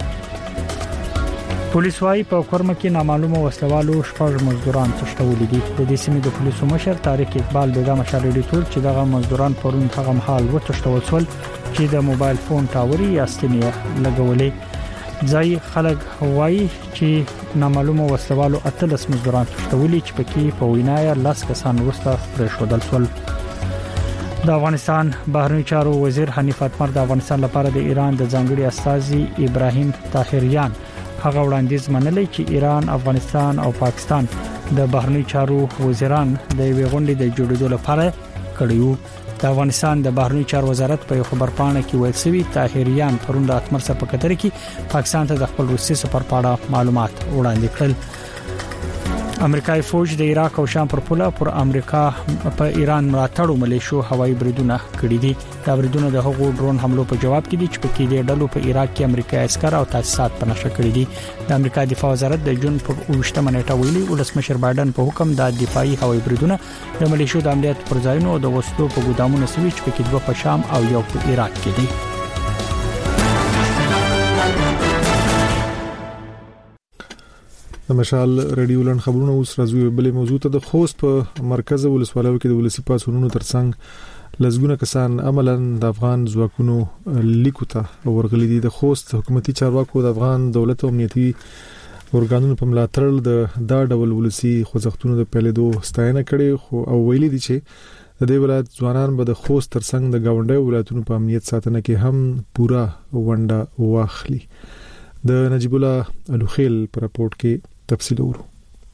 پولیس وايي په کورمه کې نامعلومه وسلوالو شپږ مزدوران تښتولي دي. د دې سیمې د پولیسو مشر طارق اقبال بیګا مشالې ټول چې دغه مزدوران پرون هغه مهال وتښتول شول چې د موبایل فون ټاوري یا ستنې لګولې. ځای خلک وايي چې نامعلومه وسلوالو اتلس مزدوران تښتولي چې پکې په وینایا لاس کسان وروسته پرېښودل شول. د افغانستان بهرنی چارو وزیر حنیف اتمر د افغانستان لپاره د ایران د ځانګړي استازي ابراهیم طاهریان هغه وړاندیز منلې چې ایران، افغانستان او پاکستان د بهرنی چارو وزیران د یوې غونډې د جوړېدو لپاره کړیو. د افغانستان د بهرنی چارو وزارت په یو خبرپاڼه کې ویل شوی طاهریان پرون د اتمر سره په قطر کې پاکستان ته د خپل روسي سفر په اړه معلومات وړاندې کړل. امریکایي فوج د عراق او شام پر پوله پر امریکا په ایران ملاتړو ملیشو هوایي بریدونه کړی دي. دا بریدونه د هغو ډرون حملو په جواب کې دي چې په کې د ډلو په عراق کې امریکایي عسكر او تاسیسات په نشه کړی دي. د امریکا دفاع وزارت د جون پر اوشتمه نیټه ویلي ولسمشر بایدن په حکم د دفاعي هوایي بریدونه د ملیشو د عملیات پر ځایونو او د وسلو په ګودامونو سوي چې په کې دوه په شام او یو په عراق کې دي. د مشال رادیو لن خبرونه اوس راځي بلې موضوع ته. د خوست په مرکز ولسوالیو کې د ولسی پاسونونو ترڅنګ لزګونه کسان عملاً د افغان ځواکونو لیکو ته ورغلي دي. د خوست حکومتي چارواکو د افغان دولت او امنیتي اورګانونو په ملاتړ د دا ډول ولسی خوځښتونو د پیلېدو ستاینه کړې خو او ویلي دي چې د دې ولایت ځوانان به د خوست ترڅنګ د گاونډي ولایتونو په امنیت ساتنه کې هم پورا ونډه واخلي. د نجیب الله الوخیل پر راپورټ کې تفصیل ورو.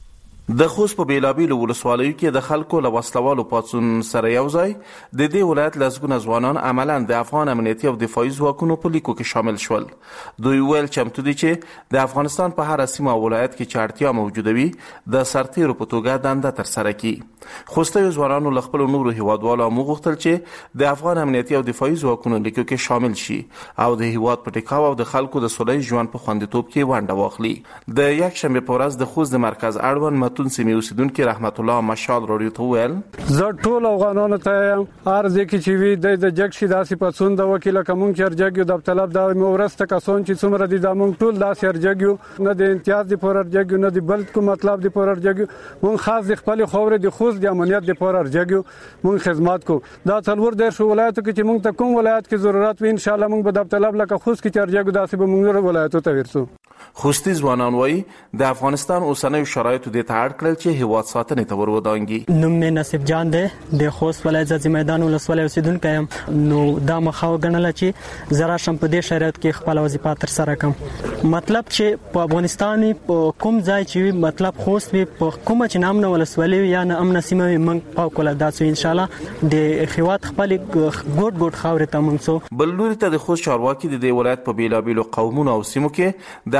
د خوست په بیلابیلو ولسوالیو کې د خلکو له وسلوالو پاتون سره یو ځای د دې ولایت لزګونه ځوانان عملاً د افغان امنیتي او دفاعي ځواکونو په لیکو کې شامل شول. دوی ویل چمتو دي چې د افغانستان په هر سیمه او ولایت کې چې اړتیا موجوده وي د سرتیرو په توګه دنده ترسره کړي. خوستي ځوانانو له خپل نورو هیوادوالو موغتل چې د افغان امنیتي او دفاعي ځواکونو لیکو کې شامل شي او د هیواد په ټیکاو او د خلکو د سولې ژوند په خوندیتوب کې ونډه واخلي. د یک شنبه په ورځ د خوست د مرکز اړوند متون سیمې اوسیدونکو رحمت الله مشال رادیو ته ویل زه ټول افغانانو ته ارزه کې چې وی د جګ شي داسې پڅون د وکیل کوم چې ارجګیو د طلب د مورسته کسون چې څومره دي د مونږ ټول داسې ارجګیو نه د امتیاز دی پر ارجګیو نه دی بل کوم مطلب دی پر ارجګیو مونږ خاص د خپل خبره د خوست د امنیت د پر ارجګیو مونږ خدمات کو دا څلور د شو ولایتو کې چې مونږ ته کوم ولایت کې ضرورت وي ان شاء الله مونږ به د طلب لکه خوست کې ارجګیو داسې به مونږ ولایتو ته ورسو. خوستی ځوانان وایي د افغانستان اوسنۍ شرایطو د تعهد کړل چې هیواد ساتنې ته ورودانګي. نوم مې نصیب جان دی د خوست ولایت ځي میدان ولسوالۍ اوسیدونکی یم. نو دا مخاو غنل چې زرا شم په دې شرایط کې خپل وظیفه تر سره کوم. مطلب چې په افغانستان کوم ځای چې مطلب خوست به په کومه چې نام نه ولسوالۍ یا نه امن سیمه من پاک ولا داسو ان شاء الله د هیواد خپل ګډ ګډ خاورې ته منسو. بل لوري ته د خوست چارواکي د دې ولایت په بیلابیلو قومونو او سیمو کې د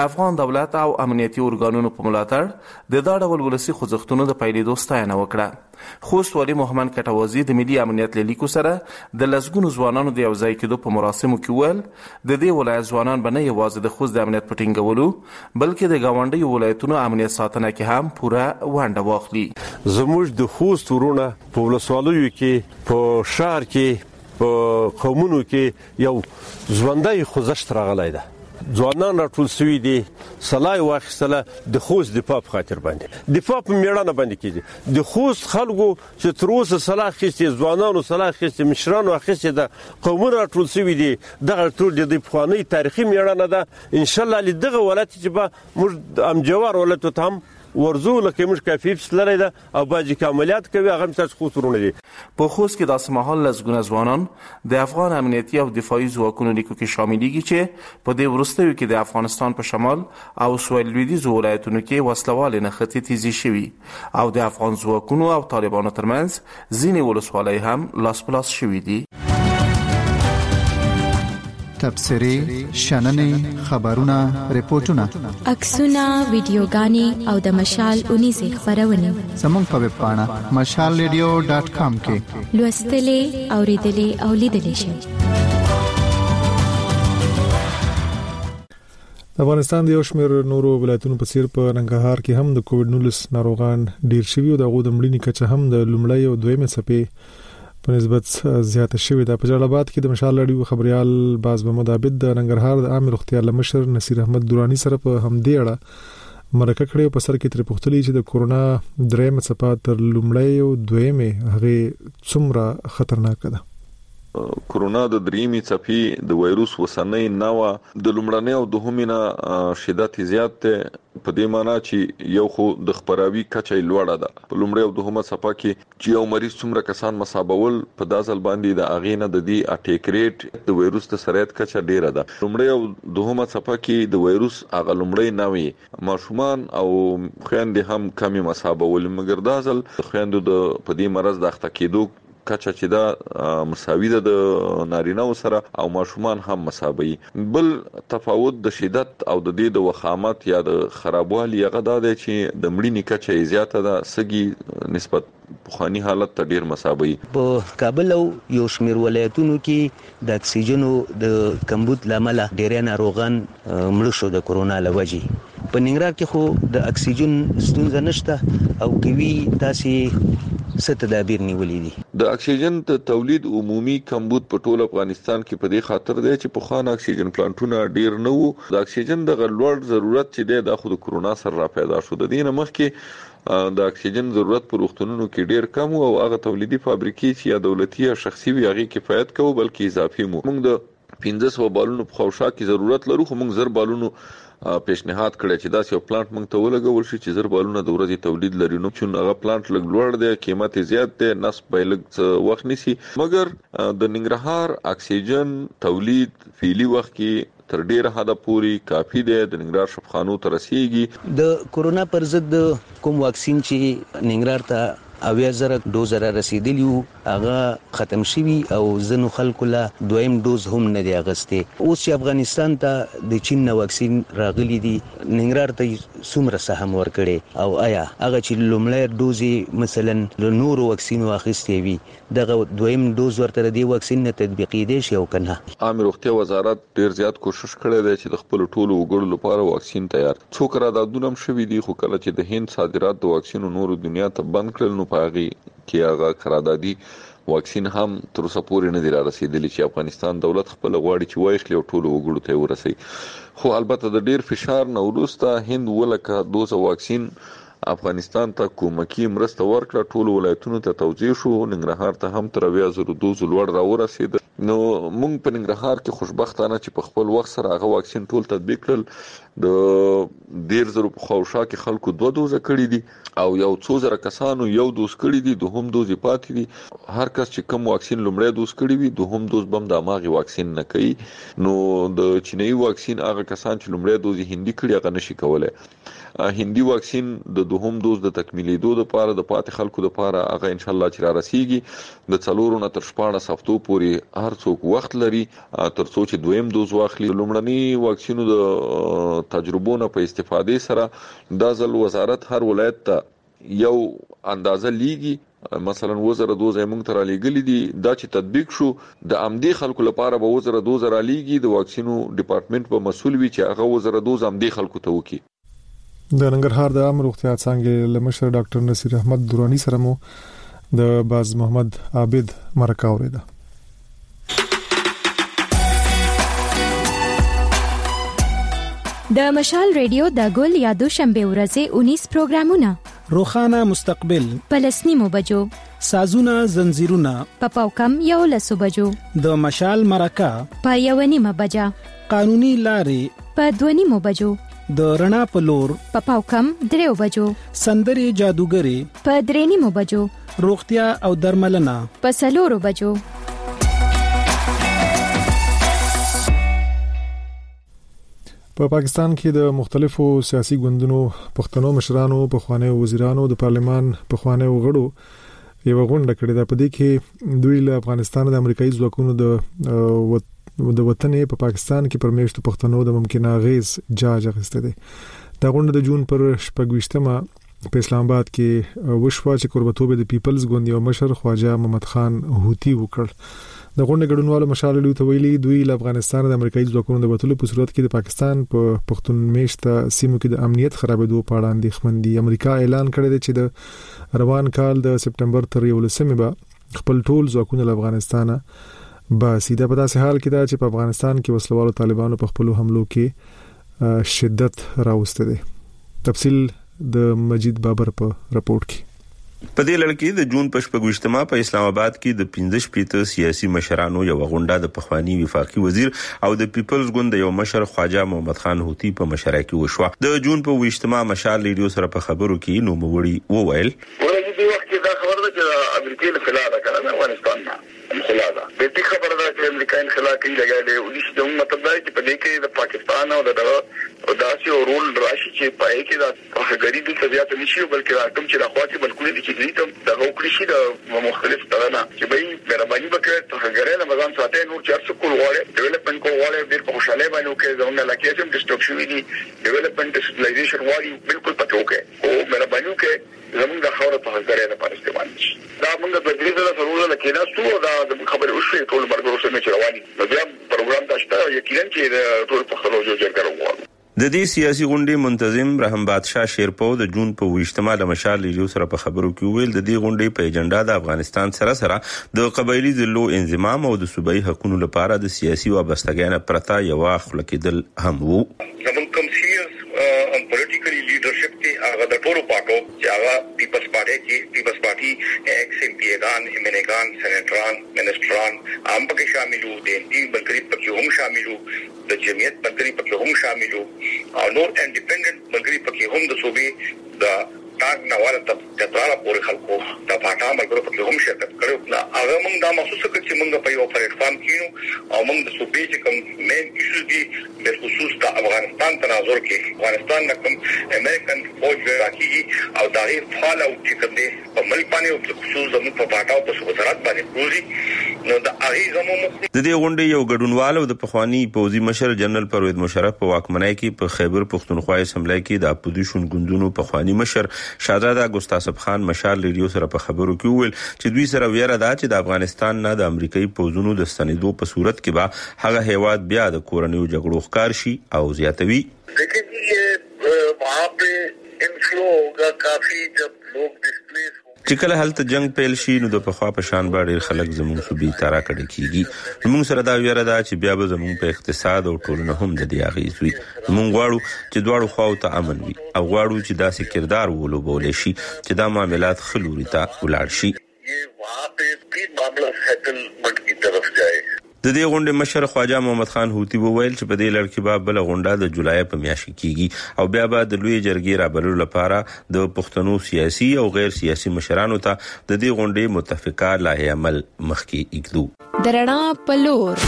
افغان دولت او امنیتي ارګانونو په ملاتړ د دا ډول ولسي خوځښتونو د پیلېدو ستاینه وکړه. خوست والي محمد کټوازي د ملي امنیت له لیکو سره د لسګونو ځوانانو د یوځای کېدو په مراسمو کې ویل د دې ولایت ځوانان به نه یوازې د خوست د امنیت په ټینګولو بلکې د ګاونډیو ولایتونو امنیت ساتنه کې هم پوره ونډه واخلي. زموږ د خوست ورونه په ولسوالیو کې په شهر کې په قومونو کې یو ژوندی خوځښت راغلی ده. ځوانان راټول شوي دي، سلای واخیستله د خوست دفاع په خاطر باندې، دفاع په میړانه باندې کېږي. د خوست خلکو چې تر اوسه سلاح اخیستې، ځوانانو سلاح اخیستې، مشرانو اخیستې ده، قومونه راټول شوي دي، دغه ټول د دوی پخوانۍ تاریخي میړانه ده. انشاءالله له دغه ولایت چې به موږ امجوار ولایتو ته هم ورزو لکه موږ کافي فیصله ده او باجی عملیات کوي، هغه مثال خوست ورونه دي. په خوست کې داسې مهال لسګونه ځوانان د افغان امنیتي او دفاعي ځواکونو لیکو کې شاملېږي چې په دې وروستیو کې د افغانستان په شمال او سویل لویدیځو ولایتونو کې وسلوالې نښتې تیزې شوي او د افغان ځواکونو او طالبانو ترمنځ ځینې ولسوالۍ هم لاس په لاس شوي دي. تبصرې، شننې، خبرونه، ریپورتونه، عکسونه، ویډیوګانې او د مشال اونیزې خبرونه زموږ په ویب پاڼه مشال ریډیو ډاټ کام کې لوستلې، اوریدلې او لیدلې شئ. افغانستان د یو شمېر نورو ولایتونو په څیر په ننګرهار کې هم د کووډ نولس ناروغان ډیر شوي او د هغوی د مړینې کچه هم د لومړۍ او دویمې څپې په نسبت زیاته شوې ده. په جلال آباد کې د مشال راډیو خبريال باز محمد عابد د ننګرهار د عامه روغتیا لمشر نصیر احمد دورانی سره په همدې اړه مرکه کړې او په سر کې تر پوښتلې چې د کورونا درېمه څپه تر لومړۍ او دویمې هغه څومره خطرناک ده. کورونا د دریمې څپې د وایروس وسنۍ نوه د لومړنۍ او دوهمې نه شدت زیات دی، په دې معنی چې یو خو د خپراوي کچه لوړه ده. په لومړۍ او دوهمه څپه کې چې یو مریض څومره کسان مصابول، په دا ځل باندې د هغې نه د دې اټیک ریټ د وایروس د سرایت کچه ډیره ده. لومړۍ او دوهمه څپه کې د وایروس هغه لومړۍ نوې ماشومان او خویندې هم کمې مصابول، مګر دا ځل خویندو د په دې مرض د اخته کېدو کچه چې دا مساوي ده د نارینه‌و سره او ماشومان هم مساوي. بل تفاوت د شدت او د دې د وخامت یا د خرابوالي هغه دا دی چې د مړینې کچه زیاته ده، سږي نسبت پخوانی حالت ته ډیر مساوي. په کابل او یو شمېر ولایتونو کې د اکسیجنو د کمبود لامل ډیر ناروغان مړه شو د کورونا لوجي. په ننګرهار کې خو د اکسیجن ستونزه نشته او کوي تاسو ست تدابیر نیولې دي. د اکسیجن د تولید عمومي کمبود په ټول افغانستان کې په دې خاطر دی چې په خوان اکسیجن پلانټونه ډیر نه وو. د اکسیجن د غلوړ ضرورت چې دی د خود کورونا سره را پیدا شو. د دې نه مخکې د اکسیجن ضرورت په روغتونونو کې ډیر کم او هغه تولیدي فابریکې چې یا دولتي یا شخصي وي هغه کفایت کوي، بلکې اضافي مو موږ د پنځه سوه بالونو په خوشا کې ضرورت لرو، خو موږ زر بالونو پیشنهاد کړی چې دا یو پلانټ موږ ته ولګول شي چې زر بالونه د ورځې تولید لري. نو چې هغه پلانټ لږ لوړ دی، قیمت زیات دی، نسب به لږ وخت نیسي، مګر د ننګرهار اکسیجن تولید فعلی وخت کې تر ډیره حد پورې کافی دی. د ننګرهار شفخانو ته رسیږي. د کورونا پر ضد کوم واکسین چې ننګرهار ته اویا زره ډوز را رسیدلی هغه ختم شوی او زنو خلکو له دویم ډوز هم نه دی اغسته. اوس چې افغانستان ته د چین نو واکسین راغلی دی، ننګرهار ته څومره سهم ورکړي او آیا هغه چې لومړی ډوز مثلا له نورو واکسین واخیستي وي دغه دویم ډوز ورته دی واکسین نه تطبیقي دی شي او کنه؟ عامه روغتیا وزارت ډیر زیات کوشش کړی دی چې د خپل ټولو وګړو لپاره واکسین تیار. څوک را دادونه هم شوي دي، خو کله چې د هند صادرات د واکسینو نورو دنیا ته بند کړل نو پاغي کې هغه قراردادي واکسین هم تر اوسه پورې نه دی را رسیدلی چې افغانستان دولت خپل غواړي چې وایخلي او ټولو وګړو ته ورسي. خو البته د ډیر فشار نه وروسته هند ولکه دوزه واکسین افغانستان ته کومکی مرسته ورکړه، ټول ولایتونو ته توزیع شو، ننګرهار ته هم تر اویا زره دوز لوړ را ورسید. نو موږ په ننګرهار کې خوشبختانه چې په خپل وخت سره هغه واکسین ټول تطبیق کړل. د ډیر زره په خوشا کې خلکو دوه دوزه کړي دي او یو څو زره کسانو یو دوز کړي دي، دوهم دوز پاتې دي. هر کس چې کوم واکسین لومړی دوز کړي وي دوهم دوز بم د ماغي واکسین نه کوي. نو د چینایي واکسین هغه کسان چې لومړی دوز هندي کړي هغه نشي کولای. هندي واکسین د دوهم دوز د تکمیلېدو لپاره د پاتې خلکو لپاره هغه ان شاء الله چې را رسیږي د څلورو نه تر شپاړس هفتو پورې هر څوک وخت لري تر څو چې دویم دوز واخلي. لومړني واکسینو د تجربو نه په استفادې سره د ځل وزارت هر ولایت ته یو اندازه لیږي مثلا وزره دوزه موږ تر لګلې دي دا چې تطبیق شو د امدي خلکو لپاره به وزره دوزه را لیږي د واکسینو ډپارټمنټ په مسول وي چې هغه وزره دوزه امدي خلکو ته وکي. د ننګرهار د عام روغتیا څنګه لمشر ډاکټر نصیر احمد درانی سره مو د باز محمد عابد مرکه اوریده. د مشال ریډیو د ګل یادو شنبه ورځې انیس پروګرامونه روخانه مستقبل پلسنیمو بجو سازونه زنجیرونه په پاوکم یو لسو بجو د مشال مرکه په یو نیمه بجا قانوني لارې په دوه نیمو بجو د رڼا په لور په پاوکم دریو بجو سندري جادوګری په درې نیمو بجو روغتیا او درملنه په سلورو بجو. په پا پاکستان کې د مختلفو سیاسي ګوندونو پښتنو مشرانو په خوانه وزیرانو د پارلمان په خوانه وغړو یو غونډه کړې ده. په دې کې دوی له افغانستان د امریکایي ځواکونو د د وطن په پا پاکستان کې پرمیشت پښتنو د ممکنه غیز جاج اخیسته ده. دا غونډه د جون پر شپږویشتمه په اسلام آباد کې وشوه چې قربتوبه د پیپلز ګوند یو مشر خواجه محمد خان هوتی وکړ. د غونډې ګډونوالو مشال له تویلي دوی له افغانستان د امریکایي ځواکونو د وټلو په صورت کې د پاکستان په پښتون میشته سیمو کې د امنیت خرابېدو په اړه اندېښمن دي. امریکا اعلان کړی دی چې د روان کال د سپټمبر تر یولسمې به خپل ټول ځواکونه له افغانستان به سیده په داسې حال کې ده چې په افغانستان کې وسلوالو طالبانو په خپل حملو کې شدت راوسته دي. تفصیل د مجید بابر په راپورټ کې. په دې لړ کې د جون په شپږویشتمه په اسلام آباد کې د پنځه شپېته سیاسي مشرانو یو غونډه د پخوانی وفاقي وزیر او د پیپلز ګوند یو مشر خواجه محمد خان هوتی په مشرۍ کې وشوه. د جون په ویشتمه مشال ریډیو سره په خبرو کې نو موړي وویل ورته د وخت دا خبره ده چې امریکای له خلاله کړه افغانستان نه خلاله به دې خبره ده چې امریکای نه خلاله کوي لګاله او دې د مطلب دا چې په دې کې د پاکستان او د او داسې رول راشي چې پای کې دا هغړي د طبيعت نشي بلکې راکم چې راخواته بلکې د چې دې د وکړي شي د مختلف طرحه چې به مهرباني وکړي ته هغړي نه مزان ساتي نور چې څه کول غواړي ډیولپمنٹ کو غواړي ډېر په خوشاله باندې کې زموږ علاقې سم ډیسټرکشن وی دي ډیولپمنٹ سټیلاایزیشن غواړي بالکل پته وکړي او مهرباني وکړي زموږ د خاور په هغړي نه پاره استعمال شي. دا موږ په دې ډول سره نه کېناستو دا د خبرې وشوي ټول مرګ سره چې رواني نو بیا پروګرام تاسو یقینا چې ټول په خلکو جوړ کړو. د دې سیاسي غونډې منتظم رحم بادشاه شیرپو د جون په ویشتمه د مشال ریډیو سره په خبرو کې ویل د دې غونډې په ایجنډا د افغانستان سره سره د قبایلی ضلعو انضمام او د صوبایي حقوقو لپاره د سیاسي وابستګۍ پرته یو اخل کېدل هم وو. زموږ کوم سیریس ان پولیټیکلی لیډرشپ کې هغه د ټولو پاټو چې هغه پیپلز پارټي کې پیپلز پارټي ایکس ایم پی ګان ایمنګان سېنیټران منسټران هم پکې شامل وو دي دې بلکې پکې هم شامل وو د جمعیت بلکې پکې هم شامل وو او نور انډیپندنت بلکې پکې هم د صوبې د تاګ نواله ته تطاله پورې خلکو د پاټا مګرو پکې هم شرکت کړو نه هغه موږ دا محسوس کړ چې موږ په یو پلیټ فارم کې او موږ د صوبې چې کوم مین ایشوز دي په خصوص د افغانستان تناظر کې افغانستان د کوم امریکن فوج راکې او دغه فال او چې کوم دي په ملک باندې او په خصوص زموږ په پاټا او په صوبات باندې پروزي نو د هغه زموږ د دې غونډې یو ګډونوالو د پخوانی پوزي مشر جنرال پرویز مشرف په واکمنۍ کې په خیبر پښتونخوا اسمبلی کې د اپوزیشن ګوندونو پخوانی مشر شهزاده ګستاسب خان مشال ریډیو سره په خبرو کې ویل چې دوی سره ویره ده چې د افغانستان نه د امریکایي پوزونو د ستنېدو په صورت کې به هغه هیواد بیا د کورنیو جګړو ښکار شي او زیاتوي. لیکن یہ وہاں پہ انفلو ہوگا کافی جب لوگ ڈسپلیس چې کله هلته جنگ پیل شي نو د پخوا په شان به ډېر خلک زموږ صوبې ته راکړل کېږي. موږ سره دا ویره ده چې بیا به زموږ په اقتصاد او ټولنه هم د دې اغېز وي. موږ غواړو چې دواړو خواو ته امن وي او غواړو چې داسې کردار ولوبولی شي چې دا معاملات ښه لوري ته ولاړ شي. وہاں پہ بھی معاملہ سیټلمنٹ کی طرف جائے. د دې غونډې مشر خواجه محمد خان هوتی وویل چې په دې لړ کې به بل غونډه د جولای په میاشت کې کیږي او بیا به د لوی جرګې رابللو لپاره د پښتنو سیاسي او غیر سیاسي مشرانو ته د دې غونډې متفقه لایحه عمل مخکې ایږدو. درنا پلور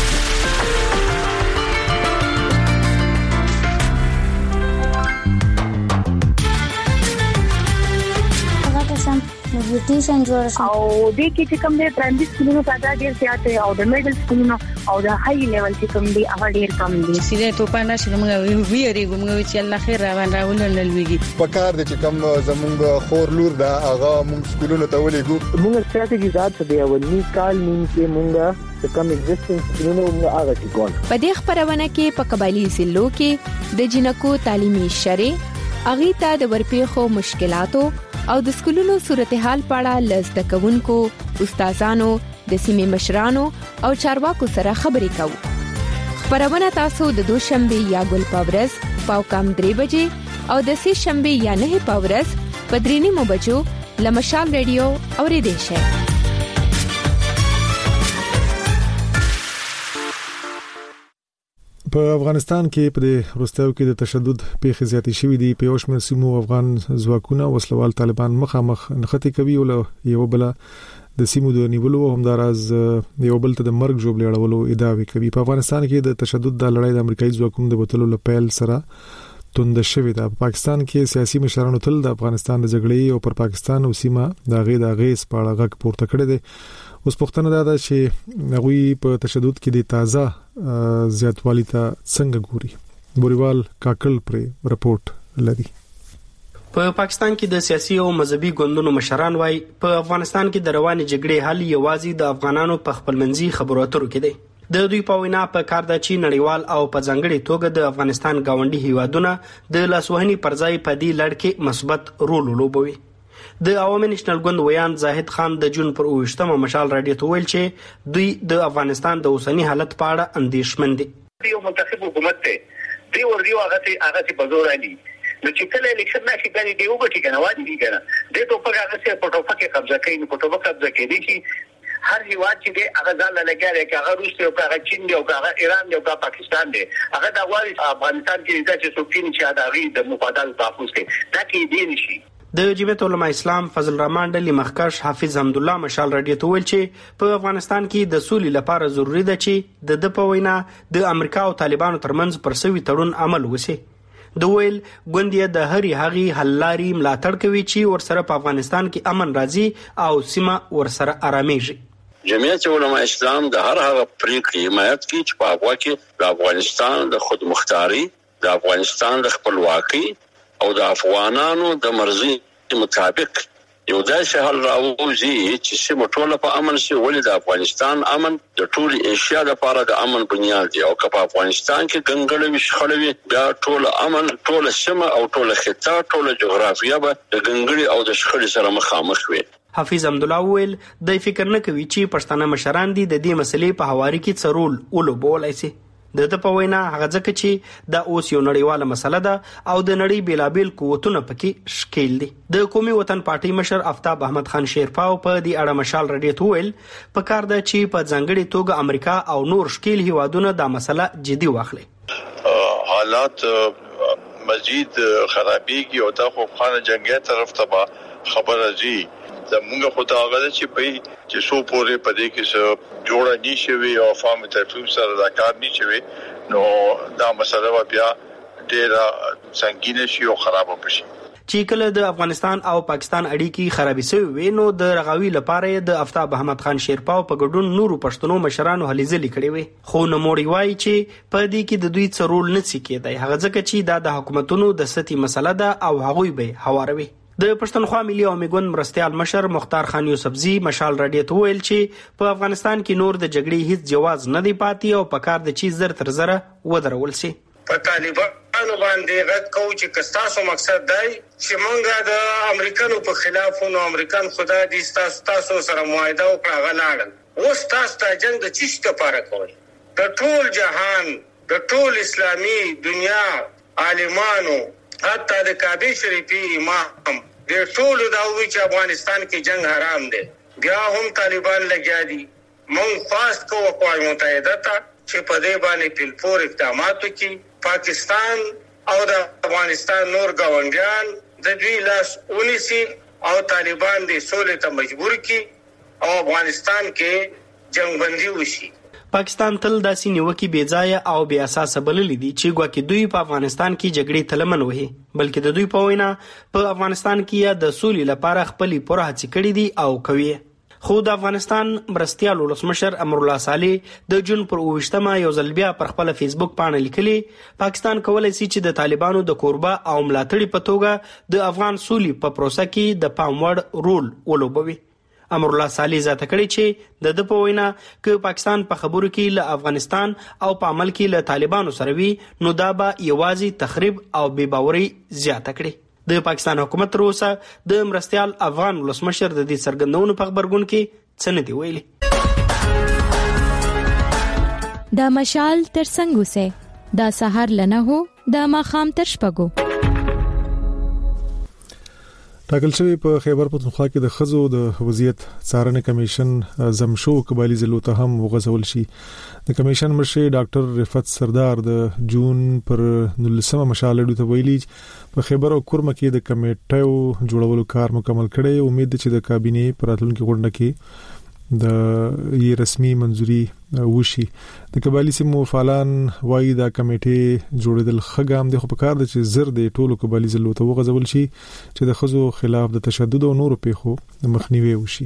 بیوټیشن جوړ شم او د کې چې کوم د پرایمري سکولونو په ډیر زیات او د میډل سکولونو او د های لیول چې کوم دی هغه ډیر کم دي. سیده ته په نشه موږ ویریږو موږ چې الله خیر روان راول نلويږي. په کار دي چې کوم زمونږ خور لور دا هغه موږ سکولونو ته ولېګو. موږ ستراتیژي ذات دی او نیکال مين کې موږ چې کوم ایگزیسټنس سکولونو موږ هغه کې ګون. په دې خبرونه کې په قبایلی ضلعو کې د جنکو تعلیمي شرې اغیتا د ورپېخو مشکلاتو او د سکولونو صورتحال په اړه لزده کوونکو، استادانو، د سیمې مشرانو او چارواکو سره خبرې کوو. خبرونه تاسو د دوشنبه یا ګل پاورز پاو کم درې بجې او د سې شنبه یا نه پاورز په درې نیمو بجو لمشال ریډیو اوریدئ شئ. په افغانستان کې په وروستیو کې د تشدد پیښې زیاتې شوې دي. په یو شمېر سیمو افغان ځواکونه وسلوال طالبان مخامخ نښتې کوي او یو بل د سیمو د نیولو همدارز یو بل ته د مرګ جوړ لړولو ادعاوې کوي. په افغانستان کې د تشدد د لړۍ د امریکایي ځواکونو د بوتلو لپیل سره توند شوې ده. په پاکستان کې سیاسي مشرانو تل د افغانستان د جګړې او پر پاکستان او سیمه د غې د غې سپاړه غږ پورته کړی دی. اوس پوښتنه ده چې هغوی په تشدد کې د تازه زیاتوالي ته څنګه ګوري. بوریوال کاکل پر رپورت لري. په پاکستان کې د سیاسي او مذهبي ګوندونو مشران وایي په افغانستان کې د رواني جګړې حل یوازې د افغانانو په خپلمنځي خبرو اترو کې دی. د دوی په وینا په کار د چین نړیوال او په ځانګړي توګه د افغانستان گاونډي هیوادونه د لاسوهنې پر ځای په دې لړ کې مثبت رول ولوبوي. د عوامي نېشنل ګوند ویان زاهد خان د جون پر اوویشتمه مشال راډیو ته ویل چې دوی د افغانستان د اوسنی حالت په اړه اندېښمن دي. یو منتخب حکومت ته دی ورډیو هغه ته هغه ته بزور علي نو چې کله الیکشن نشي کوي دی وګټي کنه وادي دي کنه د ټوپک هغه څه پټوپک کې قبضه کوي نو پټوپک قبضه کوي چې هر هیواد چې دی هغه ځان له لګیږي چې هغه روس او هغه چین دی او هغه ایران دی او هغه پاکستان دی هغه د غواړي افغانستان کې چې څوک چې اداري د مفادات تحفظ کوي دا کې دی نشي. د جمعیت علماء اسلام فضل الرحمن ډلی مخکش حافظ حمد الله مشال راډیو ته ویل چې په افغانستان کې د سولې لپاره ضروری ده چې د د په وینا د امریکا او طالبانو ترمنځ پر سوي تړون عمل وشي. د ویل ګوندې د هرې هغې حل لارې ملاتړ کوي چې ورسره په افغانستان کې امن راځي او سیمه ورسره آرامېږي. جمعیت علماء اسلام د هر هغه پریکړې حمایت کوي چې په هغه کې د افغانستان د خودمختاري، د افغانستان د خپلواکۍ او د افغانانو د مرزي مطابق یو داسې حل راوځي چې سیمه ټوله په امن شي. ولې د افغانستان امن د ټول ایشیا لپاره د امن بنیاد دی او که په افغانستان کې ګنګړې وي شخړې بیا ټول امن ټول سیمه او ټول خطه ټول جغرافیه به د ګنګړې او د شخړې سره مخامخ وي. حافظ حمد الله ویل د فکر نه کوي چې پښتانه مشران دي د دې مسلې په حواله کې څه رول ولوبولای شي. د د په وینا هغه ځکه چې د اوس یو نړیواله مسله ده او د نړۍ بیلابیل قوتونه پکې شکیل دي. د قومي وطن پارټي مشر آفتاب احمد خان شیرپاو په دې اړه مشال راډیو ته ویل په کار ده چې په ځانګړي توګه امریکا او نور شکیل هیوادونه دا مسله جدي واخلي. حالات مزید خرابېږي او دا خو خانه جنگي طرف ته خبره زی زمونږ خو دا غواړي چې په چې سو پورې پدې کې څه جوړه نشي وي او فهم تفصیل سره دا کار نشي وي نو دا مسله بیا ډېر سنگینه شي او خراب وشي. چې کله د افغانستان او پاکستان اړیکې خرابې شوې وي نو د رغاوي لپاره د آفتاب احمد خان شیرپاو په ګډون نورو پښتنو مشرانو هلې ځلې کړې وي. خو نوموړي وایي چې په دې کې د دوی څه رول نه سي کېدای هغه ځکه چې دا د حکومتونو د سطحي مسله ده او هغوی به هواروي. د پښتونخوا ملي او میګوند مرستيال مشر مختار خان یوسفزي مشال راډیو ته ویل چې په افغانستان کې نور د جګړې هیڅ جواز نه دی پاتې او په کار د چی زر تر زره ودرول شي. په طالبانو باندې غږ کوي چې کستاسو مقصد دی چې مونږه د امریکانو په خلاف نو امریکان خدا دې تاسو تاسو سره معاهده وکړه غلاړل اوس تاسو ته جنگ د چیش لپاره کوي. د ټول جهان د ټول اسلامي دنیا عالمانو حتی د کعبه شریفي امام د ټول داوی چې افغانستان کې جنگ حرام دی بیا هم طالبان لګیا دي. مونږ خواست کوو اقوام متحده ته چې په دې باندې پلپور اقدامات وکړي. پاکستان او د افغانستان نور ګاونډیان د دوی لاس ونیسي او طالبان دې سولې ته مجبور کړي او افغانستان کې جنگ بندي وشي. پاکستان تل داسې نیوکې بې ځایه او بې اساسه بللې دي چې ګواکې دوی په افغانستان کې جګړې ته لمن وهي، بلکې د دوی په وینا په افغانستان کې د سولې لپاره خپلې پوره هڅې کړې دي او کوي. خو د افغانستان مرستیال ولسمشر امرالله صالح د جون پر اوویشتمه یو ځل بیا پر خپل فیسبوک پاڼه لیکلي پاکستان کولی شي چې د طالبانو د کوربه او ملاتړي په توګه د افغان سولې په پروسه کې د پام وړ رول ولوبوي. امرالله صالح زیاته کړې چې د د په وینا ک پاکستان په خبرو کې له افغانستان او په عمل کې له طالبانو سره وي نو دا به یوازې تخریب او بې باوري زیاته کړي. د پاکستان حکومت تر اوسه د مرستیال افغان ولسمشر د دې څرګندونو په خبرګون کې څه نه دی ویلي. د مشال تر څنګ اوسه د سحر لنه هو د ماخام تر شپږو. ټاکل شوی په خیبر پختونخوا کې د خزو د وضعیت څارنې کمیشن زمشو قبایلی ضلعو ته هم وغځول شي. د کمیشن مشر ډاکټر رفعت سردار د جون پر نولسمه مشال ته ویلي په خیبر او کورمه کې د کمیټو جوړولو کار مکمل کړي. امید ده چې د کابینې پر راتلونکي غونډه کې د یې رسمي منځوري وشي. د قبایلی سیمو فعالان وایي دا کمیټې جوړېدل خګام د خو په کار د چې زر د ټولو قبایلی ضلعو ته وغځول شي چې د خزو خلاف د تشدد او نورو پیښو د مخنیوي وشي.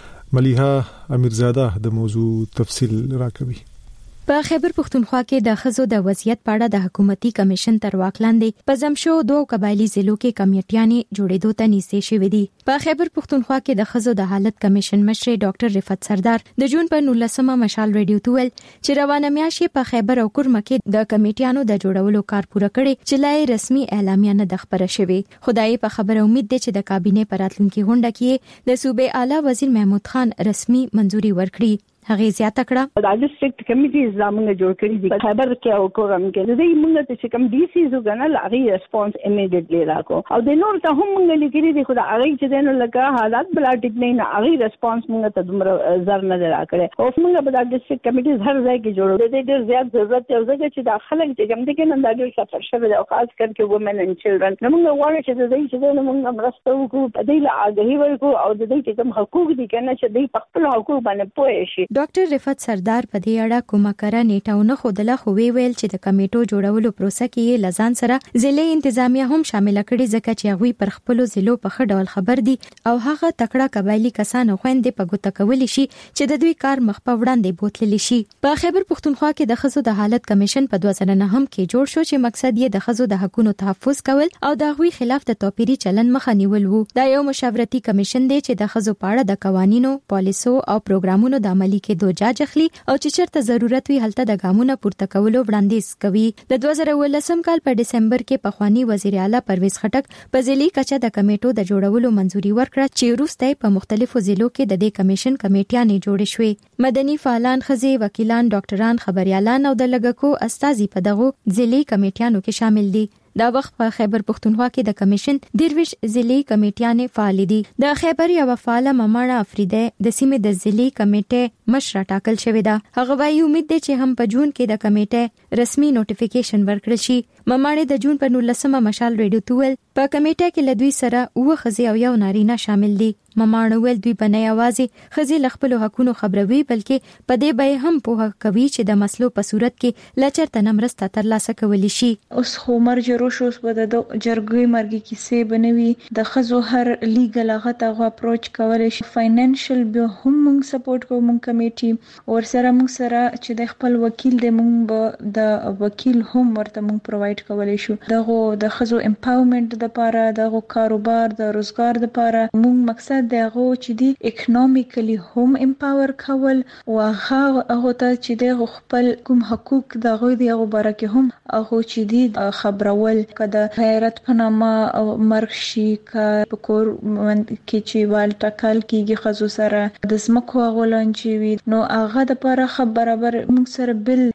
ملیحه امیرزاده د موضوع تفصیل راکوي. په خیبر پختونخوا کې د خزو د وضعیت په اړه د حکومتي کمیشن تر واک لاندې په زمشو دوه قبایلی ضلعو کې کمیټیانې جوړېدو ته نږدې شوې دي. په خیبر پختونخوا کې د خزو د حالت کمیشن مشر ډاکټر رفعت سردار د جون په نولسمه مشال رادیو ته ویل چې روانه میاشت په خیبر او کورمه کې د کمیټیانو د جوړولو کار پوره کړي چې لای رسمي اعلامیه نه د خبره شوی. خدای په خبره امید ده چې د کابینې پر راتلونکي غونډه کې د صوبې اعلی وزیر محمود خان رسمي منځوري ورکړي. هغه زیاته کړه د ډیسټریکټ کمیټیز زموږ جوړ کړی دي په خیبر کې او کورم کې د دې موږ ته کوم ډي سي زو غنل هغه ریسپانس امیډیټلی راکو او د نور ته هم موږ لیکلي دي خو دا هغه چې دنه لکه حالات بلا ټیک نه هغه ریسپانس موږ ته دومره زر نه راکړي او موږ په د ډیسټریکټ کمیټیز هر ځای کې جوړو د دې ډېر زیات ضرورت یو ځکه چې د خلک چې کوم دي کې نن دا ډېر سفر شوی او خاص کر کې وومن اند چلډرن نو موږ غواړو چې د دې چې دنه موږ مرسته وکړو په دې لا آګهی ورکو او د دې چې کوم حقوق دي کنه چې دې په خپل حقوق باندې پوه شي. ډاکټر رفعت سردار په دې اړه کومه کړه نیټاونه خودله خو وی ویل چې د کمیټو جوړولو پروسه کې لزان سره ضلع انتظامیه هم شامل کړي ځکه چې هغه پر خپل ضلعو په خړ ډول خبر دي او هغه تکړه قبایلی کسان خويندې په ګوته کول شي چې د دوی کار مخ په وړاندې بوتللی شي. په خیبر پختونخوا کې د خزو د حالت کمیشن په دوه زره نه هم کې جوړ شو چې مقصد یې د خزو د حقوقو تحفظ کول او د هغوی خلاف د توپیری چلن مخه نیول وو. دا یو مشاورتي کمیشن دی چې د خزو په اړه د قوانینو، پالیسو او پروګرامونو د عملي کېدو جاج اخلي او چې چرته ضرورت وي هلته د ګامونو پورته کولو وړاندیز کوي. د دوه زره ولسم کال په دسمبر کې پخوانی وزیر اعلی پرویز خټک په ضلعي کچه د کمیټو د جوړولو منځوري ورکړه چې وروسته په مختلفو ضلعو کې د دې کمیشن کمیټیانې جوړې شوې. مدني فعالان، خزي وکیلان، ډاکټران، خبريالان او د لګکو استازي په دغه ضلعي کمیټیانو کې شامل دي. دا وخت په خیبر پختونخوا کې د کمیشن درویش ضلعي کمیټیانې فعال دي. د خیبر یو فعال مماړه افریده د سیمې د ضلعي کمیټې مشر ټاکل شوی دا. هغه وايي امید ده چې هم په جون کې د کمیټې رسمي نوټیفیکیشن ورکړل شي. مماړه د جون په نولسمه مشال رادیو توول په کمیټه کې لدوی سره او خزي او یو نارینه شامل دي. مماړه ول دوی بنه یوازې خزي لخپل حقوقو خبروي بلکې په دې به هم په کوي چې د مسلو په صورت کې لچرته نمرسته ترلاسه کولی شي. اوس خو مرجو روشوس به د جرګوي مرګي کیسې بنوي د خزو هر لیګل هغه ته اپروچ کولای شي. فاینانشل به هم موږ سپورټ کوو موږ کمیټي اور سره موږ سره چې د خپل وکیل د موږ به د وکیل هم ورته موږ پرووايډ کولای شو. دغه د خزو امپاورمنت د لپاره دغه کاروبار د روزګار د لپاره موږ مقصد دغه چې دی اکونومیکلی هم امپاور کول او هغه هغه ته چې د خپل کوم حقوق دغه دی هغه برکه هم هغه چې دی خبرول کده غیرت پنامه مرشي کا پکور کې چې وال ټکل کیږي خزو سره د سمکو غولن چې وي نو هغه د لپاره خبر برابر موږ سره بل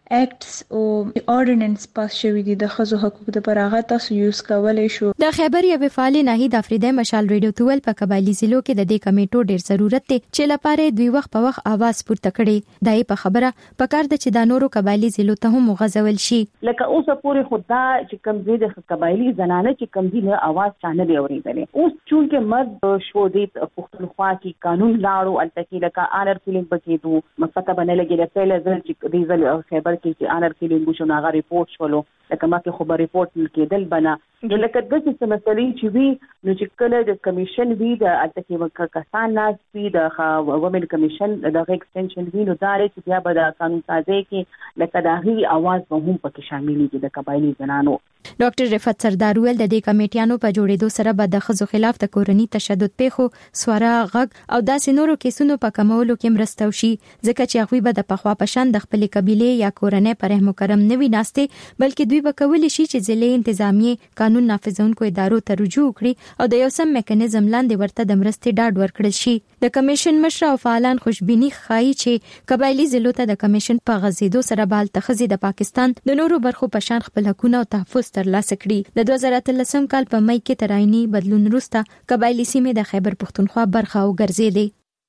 اکټس او اورډیننس پاس شوی دي د خزو حقوق د پراغه تاسو یوز کولای شو. د خیبر یوه فعال ناهید افریدی مشال ریډیو تول په قبایلی ضلعو کې د دې کمیټو ډیر ضرورت دی چې لپاره دوی وخت په وخت आवाज پورته کړي. دای په خبره په کار د چې د نورو قبایلی ضلعو ته هم غځول شي. لکه اوسه پورې خدا چې کم زی د قبایلی زنانه چې کم زی نه आवाज چانه دی اوریدلې. اوس چون کې مرد شو دي پښتونخوا کې قانون لاړو التکی لکه آنر فیلینګ بکیدو مفته باندې لګیله پهل ځل چې ریزل خیبر کې چې آنر فیلینګ شو ناغه ریپورت شولو لکه ما کې خبر ریپورت کېدل بنا لکه د څه مسلې چې وی نو چې کله د کمیشن وی د التکی کسان ناس وی د وومن کمیشن د ایکستنشن وی نو داري چې بیا به د قانون سازي کې لکه د هغې आवाज به هم پکې شامل دي د قبایلی زنانو. ډاکټر رفعت سردار ویل د دې کمیټیانو په جوړېدو سره به د ښځو خلاف د کورني تشدد پیښو سواره غږ او داسې نورو کیسونو په کمولو کې مرسته وشي ځکه چې هغوی به د پخوا په شان د خپلې قبیلې یا کورنۍ په رحم و کرم نه وي ناستې بلکې دوی به کولی شي چې ضلعي انتظامیې قانون نافذونکو ادارو ته رجوع کړي او د یو سم میکانیزم لاندې ورته د مرستې ډاډ ورکړل شي. د کمیشن مشر او فعالان خوشبیني ښایي چې قبایلی ضلعو ته د کمیشن په غځېدو سره به هلته ښځې د پاکستان د نورو برخو په شان خپل حقونه او تحفظ ترلاسه کړي. د دوه زره اتلسم کال په مئی کې تر آئیني بدلون وروسته قبایلی سیمې د خیبر پښتونخوا برخه وګرځېدې.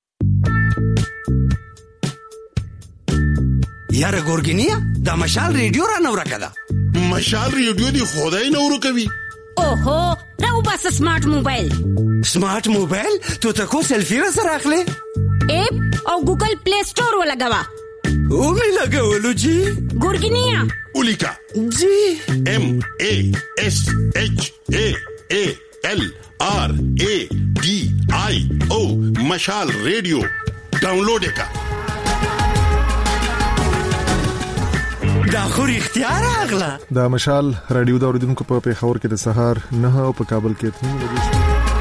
یاره ګورګینیا دا مشال ریډیو را نو راکده. مشال ریډیو دی خدای نو ورو کوي. اوهو راو بس سمارټ موبایل. سمارټ موبایل تو تکو سیلفی را سره اخلي اپ او ګوګل پلی سٹور ولګوا او می لګولو جی ګورګینیا اولیکا جی ام ا اس اچ ا ا ال آر ا ډي آی او مشال ریډیو ډاونلوډ کا. دا خو اختیار اغلا دا مشال رادیو دا اوریدونکو په پیښور کې د سهار نه او په کابل کې تنو لګیږي.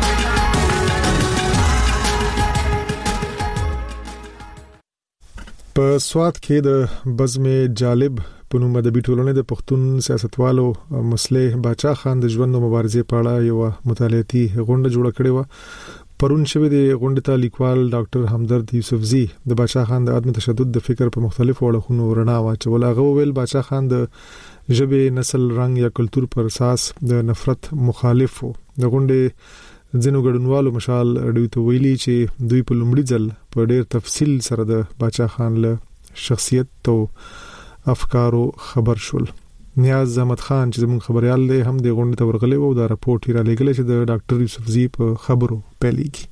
په سواد کې د بزم جالب په نوم د بیټولنې د پښتون سیاستوالو مصلح باچا خان د ژوند مبارزې په اړه یو مطالعاتي غونډه جوړه کړې و. پرون شوه د غونډې ته لیکوال ډاکټر همدرد یوسفزي د باچا خان د عدم تشدد د فکر په مختلفو اړخونو رڼا واچوله. هغه ویل باچا خان د ژبې، نسل، رنګ یا کلتور پر اساس د نفرت مخالف و. د غونډې ځینو ګډونوالو مشال ډیو ته ویلي چې دوی په لومړي ځل په ډېر تفصیل سره د باچا خان له شخصیت او افکارو خبر شول. نیاز احمد خان چې زموږ خبريال دی هم د غونډې ته ورغلی و او دا راپورټ یې را لېږلی چې د ډاکټر یوسفزي په خبرو پیلېږي.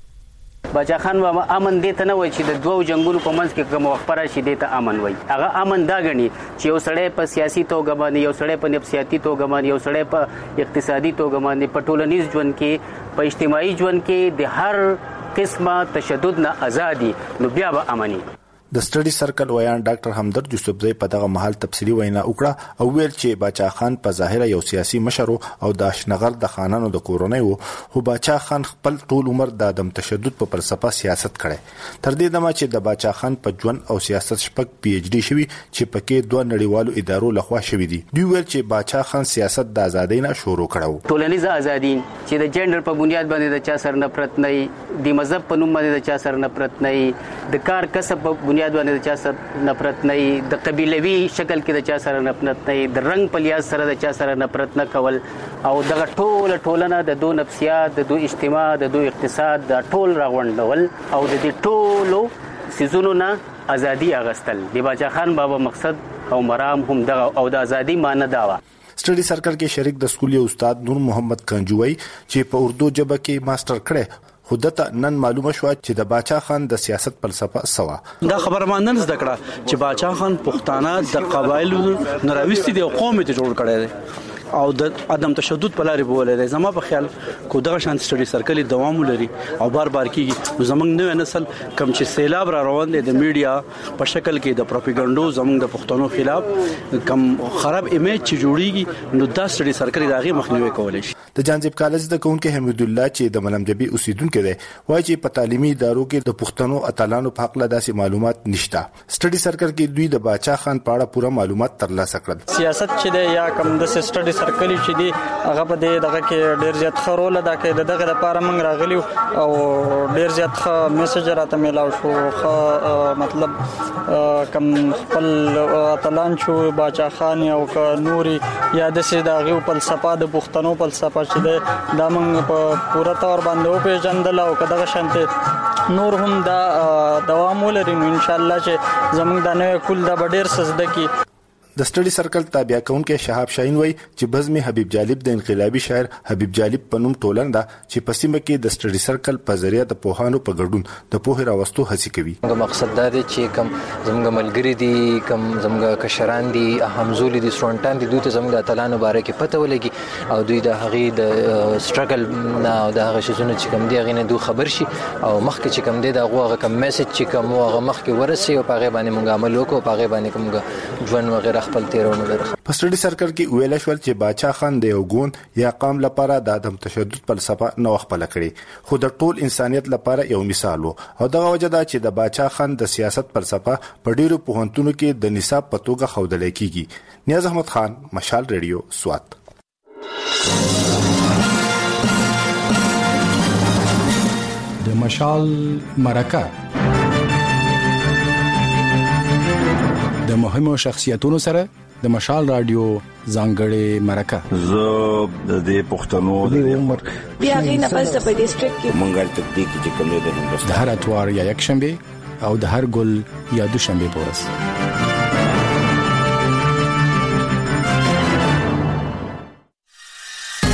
باچا خان و امن دې ته نه وای چې د دوو جنگونو په منځ کې کوم وخت را شي دې ته امن وای. هغه امن دا غني چې یو سړی په سیاسي توګه باندې، یو سړی په نفسیاتي توګه باندې، یو سړی په اقتصادي توګه باندې، په ټولنیز ژوند کې، په اجتماعي ژوند کې د هر قسمه تشدد نه ازادي نو بیا به امني. د سټډي سرکل ویان ډاکټر همدرد یوسفزي په دغه محل تفصیلی وینا وکړه او ویل چې باچا خان په ظاهر یو سیاسي مشر او د اشنغر د خانانو د کورونی وو، خو باچا خان خپل ټول عمر د عدم تشدد په فلسفه سیاست کړي. تر دې دمه چې د باچا خان په ژوند او سیاست شپږ پی ایچ ډي شوی چې پکې دوه نړیوالو ادارو لخوا شوی دي. دوی ویل چې باچا خان سیاست د ازادۍ نه شروع کړو. ټولنیز ازادي چې د جندر په بنیاد باندې د چا سر نفرت نه، د مذهب په نوم باندې د چا سر نفرت نه، د کار کسب په بنیاد باندې د چا سر نفرت نه، د قبیلوي شکل کې د چا سره نفرت نه، د رنگ په لیاز سره د چا سره نفرت نه کول او دغه ټول ټولنه د دو نفسیات، د دو اجتماع، د دو اقتصاد د ټول راغونډول او د دې ټولو سيزونو نه ازادي اغستل. د باچا خان بابا مقصد او مرام هم دغه او د ازادي معنی دا و. سټډي سرکل کې شریک د سکولي استاد نور محمد کنجوي چې په اردو ژبه کې ماستر کړي خودته نن معلومه شو چې د باچا خان د سیاست فلسفه سوا. دا خبره مانن زده کړه چې باچا خان پښتانه د قبایلو نراويستي دی او قوم ته جوړ کړي دي او د عدم تشدد په لارې بوله دي. زما په خیال کو دغه شان سټډي سرکل دوام لري او بار بار کیږي. زمونږ نو نسل کم چې سیلاب را روان دي د میډیا په شکل کې د پروپاګاندا زمونږ د پښتنو خلاف کم خراب ایمیج چې جوړیږي نو دا سټډي سرکل دغه مخنیوي کولای شي. د جانزیب کالج د کونکو حمید الله چې د ملمجبي اوسیدونکو دی وایي چې په تعلیمي ادارو کې د پښتنو اتلانو په حق لا داسې معلومات نشته. سټډي سرکل کې دوی د باچا خان په اړه پوره معلومات ترلاسه کړل. سیاست چې دی یا کوم د سټډي سرکل چې دی هغه په دغه کې ډیر زیات خرول ادا کوي. دغه لپاره موږ راغلی او ډیر زیات میسج راته ملاو شو. خو مطلب کوم خپل اتلان شو باچا خان او ک نوري یا د سې دغه فلسفه د پښتنو فلسفه چې دی دا موږ په پوره تور باندې او پیژندل او کداغه شانته نور هم دا دوام ولري ان شاء الله چې زموږ د نوې کول د ډیر سزده کی. د سټډي سرکل تابع کونکو شهاب شاهین وای چې بزمي حبیب جالب د انقلابي شاعر حبیب جالب په نوم ټولنه ده چې په سیمه کې د سټډي سرکل په ذریعہ د پوهانو په ګډون د پوهې راوستو هڅه کوي. موږ مقصد دا دی چې کوم زموږ ملګری دي کوم زموږ کشران دي همزولي دي سټډنټان دي دوی ته زموږ اتلانو باره کې پته ولګي او دوی د هغې د سټرګل نه او د هغه شیزونو چې کوم دی هغې نه دوی خبر شي او مخکې چې کوم دی د هغه کوم میسج چې کوم هغه مخکې ورسي او په هغې باندې موږ عمل وکړو په هغې باندې کوم ژوند وغیره خپل تیرونه لري. په سټډي سرکل کې ویل شول چې باچا خان د یو ګوند یا قام لپاره د عدم تشدد فلسفه نه خپل کړي خو د ټول انسانيت لپاره یو مثال وو او دغه وجه دا چې د باچا خان د سیاست فلسفه په ډیرو پوهنتونو کې د نصاب په توګه ښودل کیږي. نیاز احمد خان، مشال ریډیو، سوات. د مشال مرکه د مهمو شخصیتونو سره د مشال رادیو ځانګړې مرکه. زه د دې پښتنو د عمر بیا غینه پس په ډیسټریکټ کې منګل تکتیک چې کوم د هندوستان د هر اتوار یا یک شنبه او د هر ګل یا دوشنبه پورس